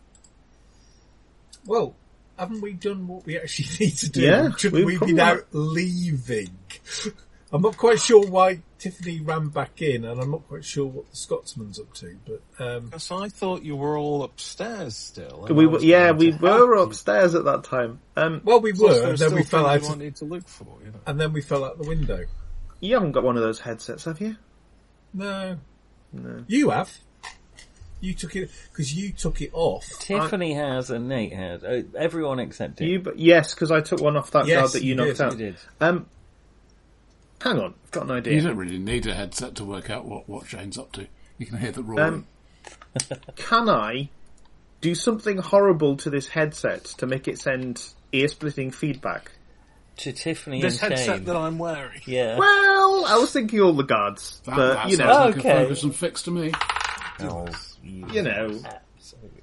Well, haven't we done what we actually need to do? Yeah, Shouldn't we be now leaving? I'm not quite sure why Tiffany ran back in, and I'm not quite sure what the Scotsman's up to. But Because I thought you were all upstairs still. We were upstairs at that time. well, we were, and then we fell out, I need to look for, you know. and then we fell out the window. You haven't got one of those headsets, have you? No, you have. You took it because you took it off. Tiffany has and Nate has. Everyone except it. Yes, because I took one off that guard that you knocked out. You did. Hang on, I've got an idea. you don't really need a headset to work out what Shane's up to. You can hear the roaring. Can I do something horrible to this headset to make it send ear-splitting feedback? To Tiffany This and headset Shane. that I'm wearing. Yeah. Well, I was thinking all the guards, that but you know, sounds like Okay. a focus and fix to me. Oh, you know. absolutely.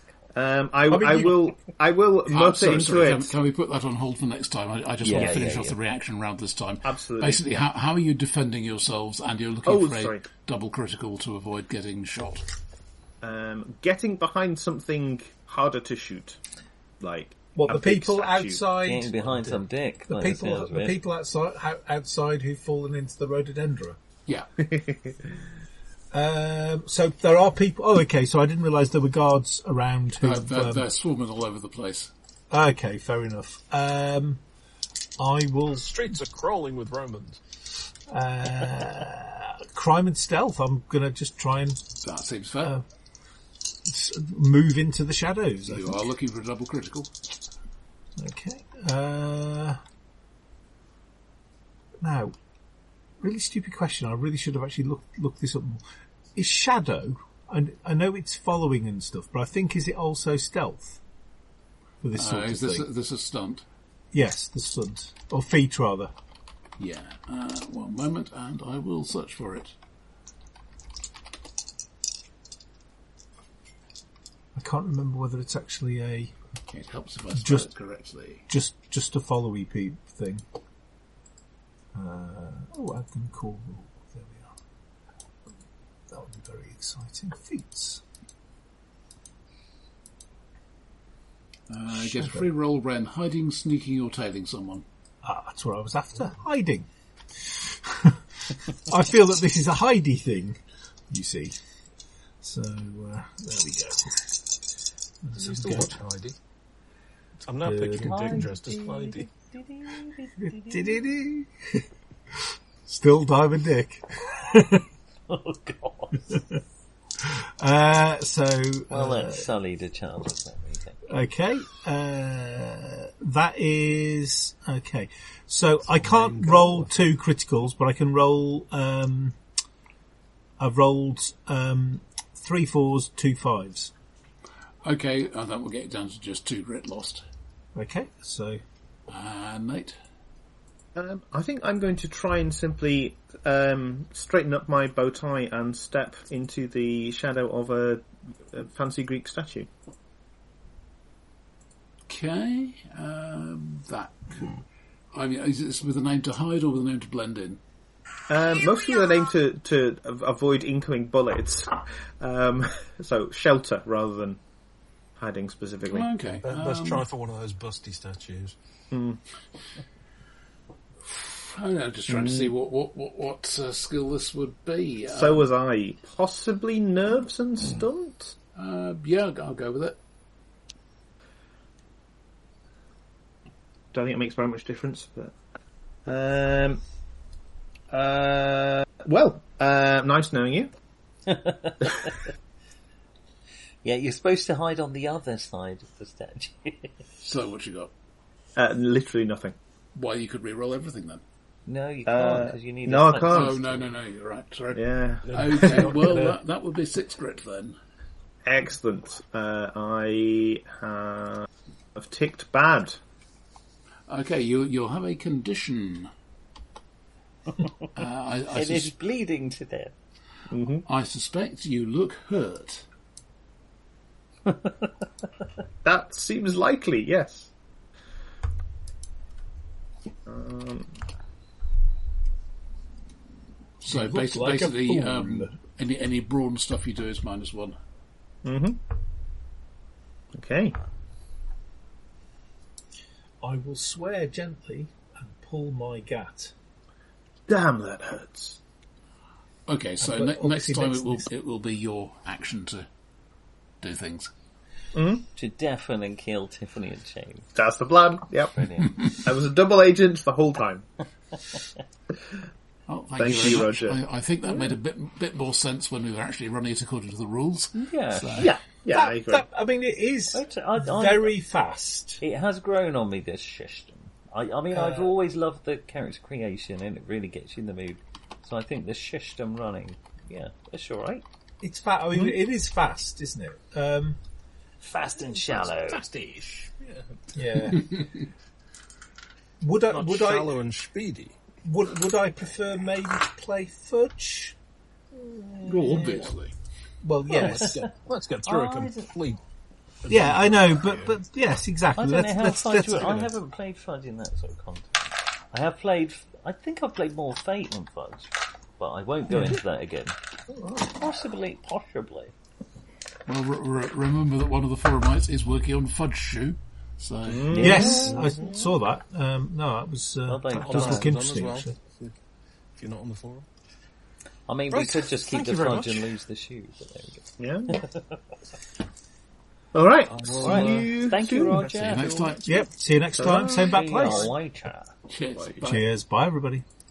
I will mutter into it. Can we put that on hold for next time? I just want to finish off the reaction round this time. Absolutely. Basically, how are you defending yourselves, and you're looking for a sorry. double critical to avoid getting shot? getting behind something harder to shoot, like What, a the big people statue. outside? Getting behind some dick. The like it people, sounds the weird. people outside who've fallen into the rhododendron. Yeah. So there are people. Oh, okay. So I didn't realise there were guards around. Who, They're swarming all over the place. okay, fair enough. I will The streets are crawling with Romans. crime and stealth. I'm gonna just try and That seems fair. move into the shadows. I You think. are looking for a double critical. Okay. Now, really stupid question. I really should have actually looked this up more. Is shadow? I know it's following and stuff, but I think is it also stealth for this sort Is of this thing? this a stunt? Yes, the stunt or feat rather. Yeah. One moment, and I will search for it. I can't remember whether it's actually a It helps if I spell Just- it correctly. just a followy thing. I can call. There we are. That would be very exciting. Feats. Get a free roll, Ren. Hiding, sneaking, or tailing someone. That's what I was after. Hiding. I feel that this is a hidey thing, you see. So, there we go. You still watch Heidi? I'm now picturing Dick dressed as Heidi. Still Diamond Dick. Oh, God. Well, That's Sully to Charles. Is that what you think? okay. That is okay. So I can't roll 2 criticals, but I can roll. I've rolled 3 4s, 2 5s. Okay, that will get it down to just 2 grit lost. Okay, so Nate. I think I'm going to try and simply straighten up my bow tie and step into the shadow of a fancy Greek statue. Okay, that. I mean, is this with a name to hide or with a name to blend in? Mostly the name to avoid incoming bullets. So shelter rather than hiding specifically. Okay. Let's try for one of those busty statues. I'm just trying to see what skill this would be. So was I. Possibly nerves and stunt? Yeah, I'll go with it. Don't think it makes very much difference, but nice knowing you. Yeah, you're supposed to hide on the other side of the statue. So what you got? Literally nothing. Why, you could re-roll everything then. No, you can't, because you need no, a I can't. Oh, no, you're right. Sorry. Yeah, Okay, well, that would be 6 grit then. excellent. I have ticked bad. Okay, you'll have a condition. It is bleeding to death. I suspect you look hurt. That seems likely, yes. So You look like a basically, fool. any brawn stuff you do is -1. Okay. I will swear gently and pull my gat. Damn, that hurts. Okay, so But next time obviously it will be your action to do things. To deafen and kill Tiffany and Shane. That's the plan. Yep. Brilliant. I was a double agent the whole time. Oh, Thank thank you you, very much. Roger. I think that made a bit more sense when we were actually running it according to the rules. Yeah. Yeah, I agree. I mean, it is I- very fast. It has grown on me, this system. I mean, I've always loved the character creation, and it really gets you in the mood. So I think the system running, yeah, that's alright. It's fast. I mean, it is fast, isn't it? Fast and shallow. Fastish. Yeah. Would I? Not Would shallow I? and speedy. Would I prefer maybe to play Fudge? Well, obviously. Well, yes. Let's get through a I complete... Yeah, I know, but yes, exactly. I don't know how let's, Fudge let's, works. I haven't played Fudge in that sort of context. I think I've played more Fate than Fudge, but I won't go into that again. Possibly. Well, remember that one of the forumites is working on Fudge Shoe. So yes, I saw that. No, it was that does look interesting. Well, Actually. if you're not on the forum. I mean, we could just keep the fudge and lose the shoe, but there we go. Yeah. All right. Thank you, Roger. see you next time. Yep. See you next time. Same back place. Cheers. Bye. Cheers. Bye, everybody.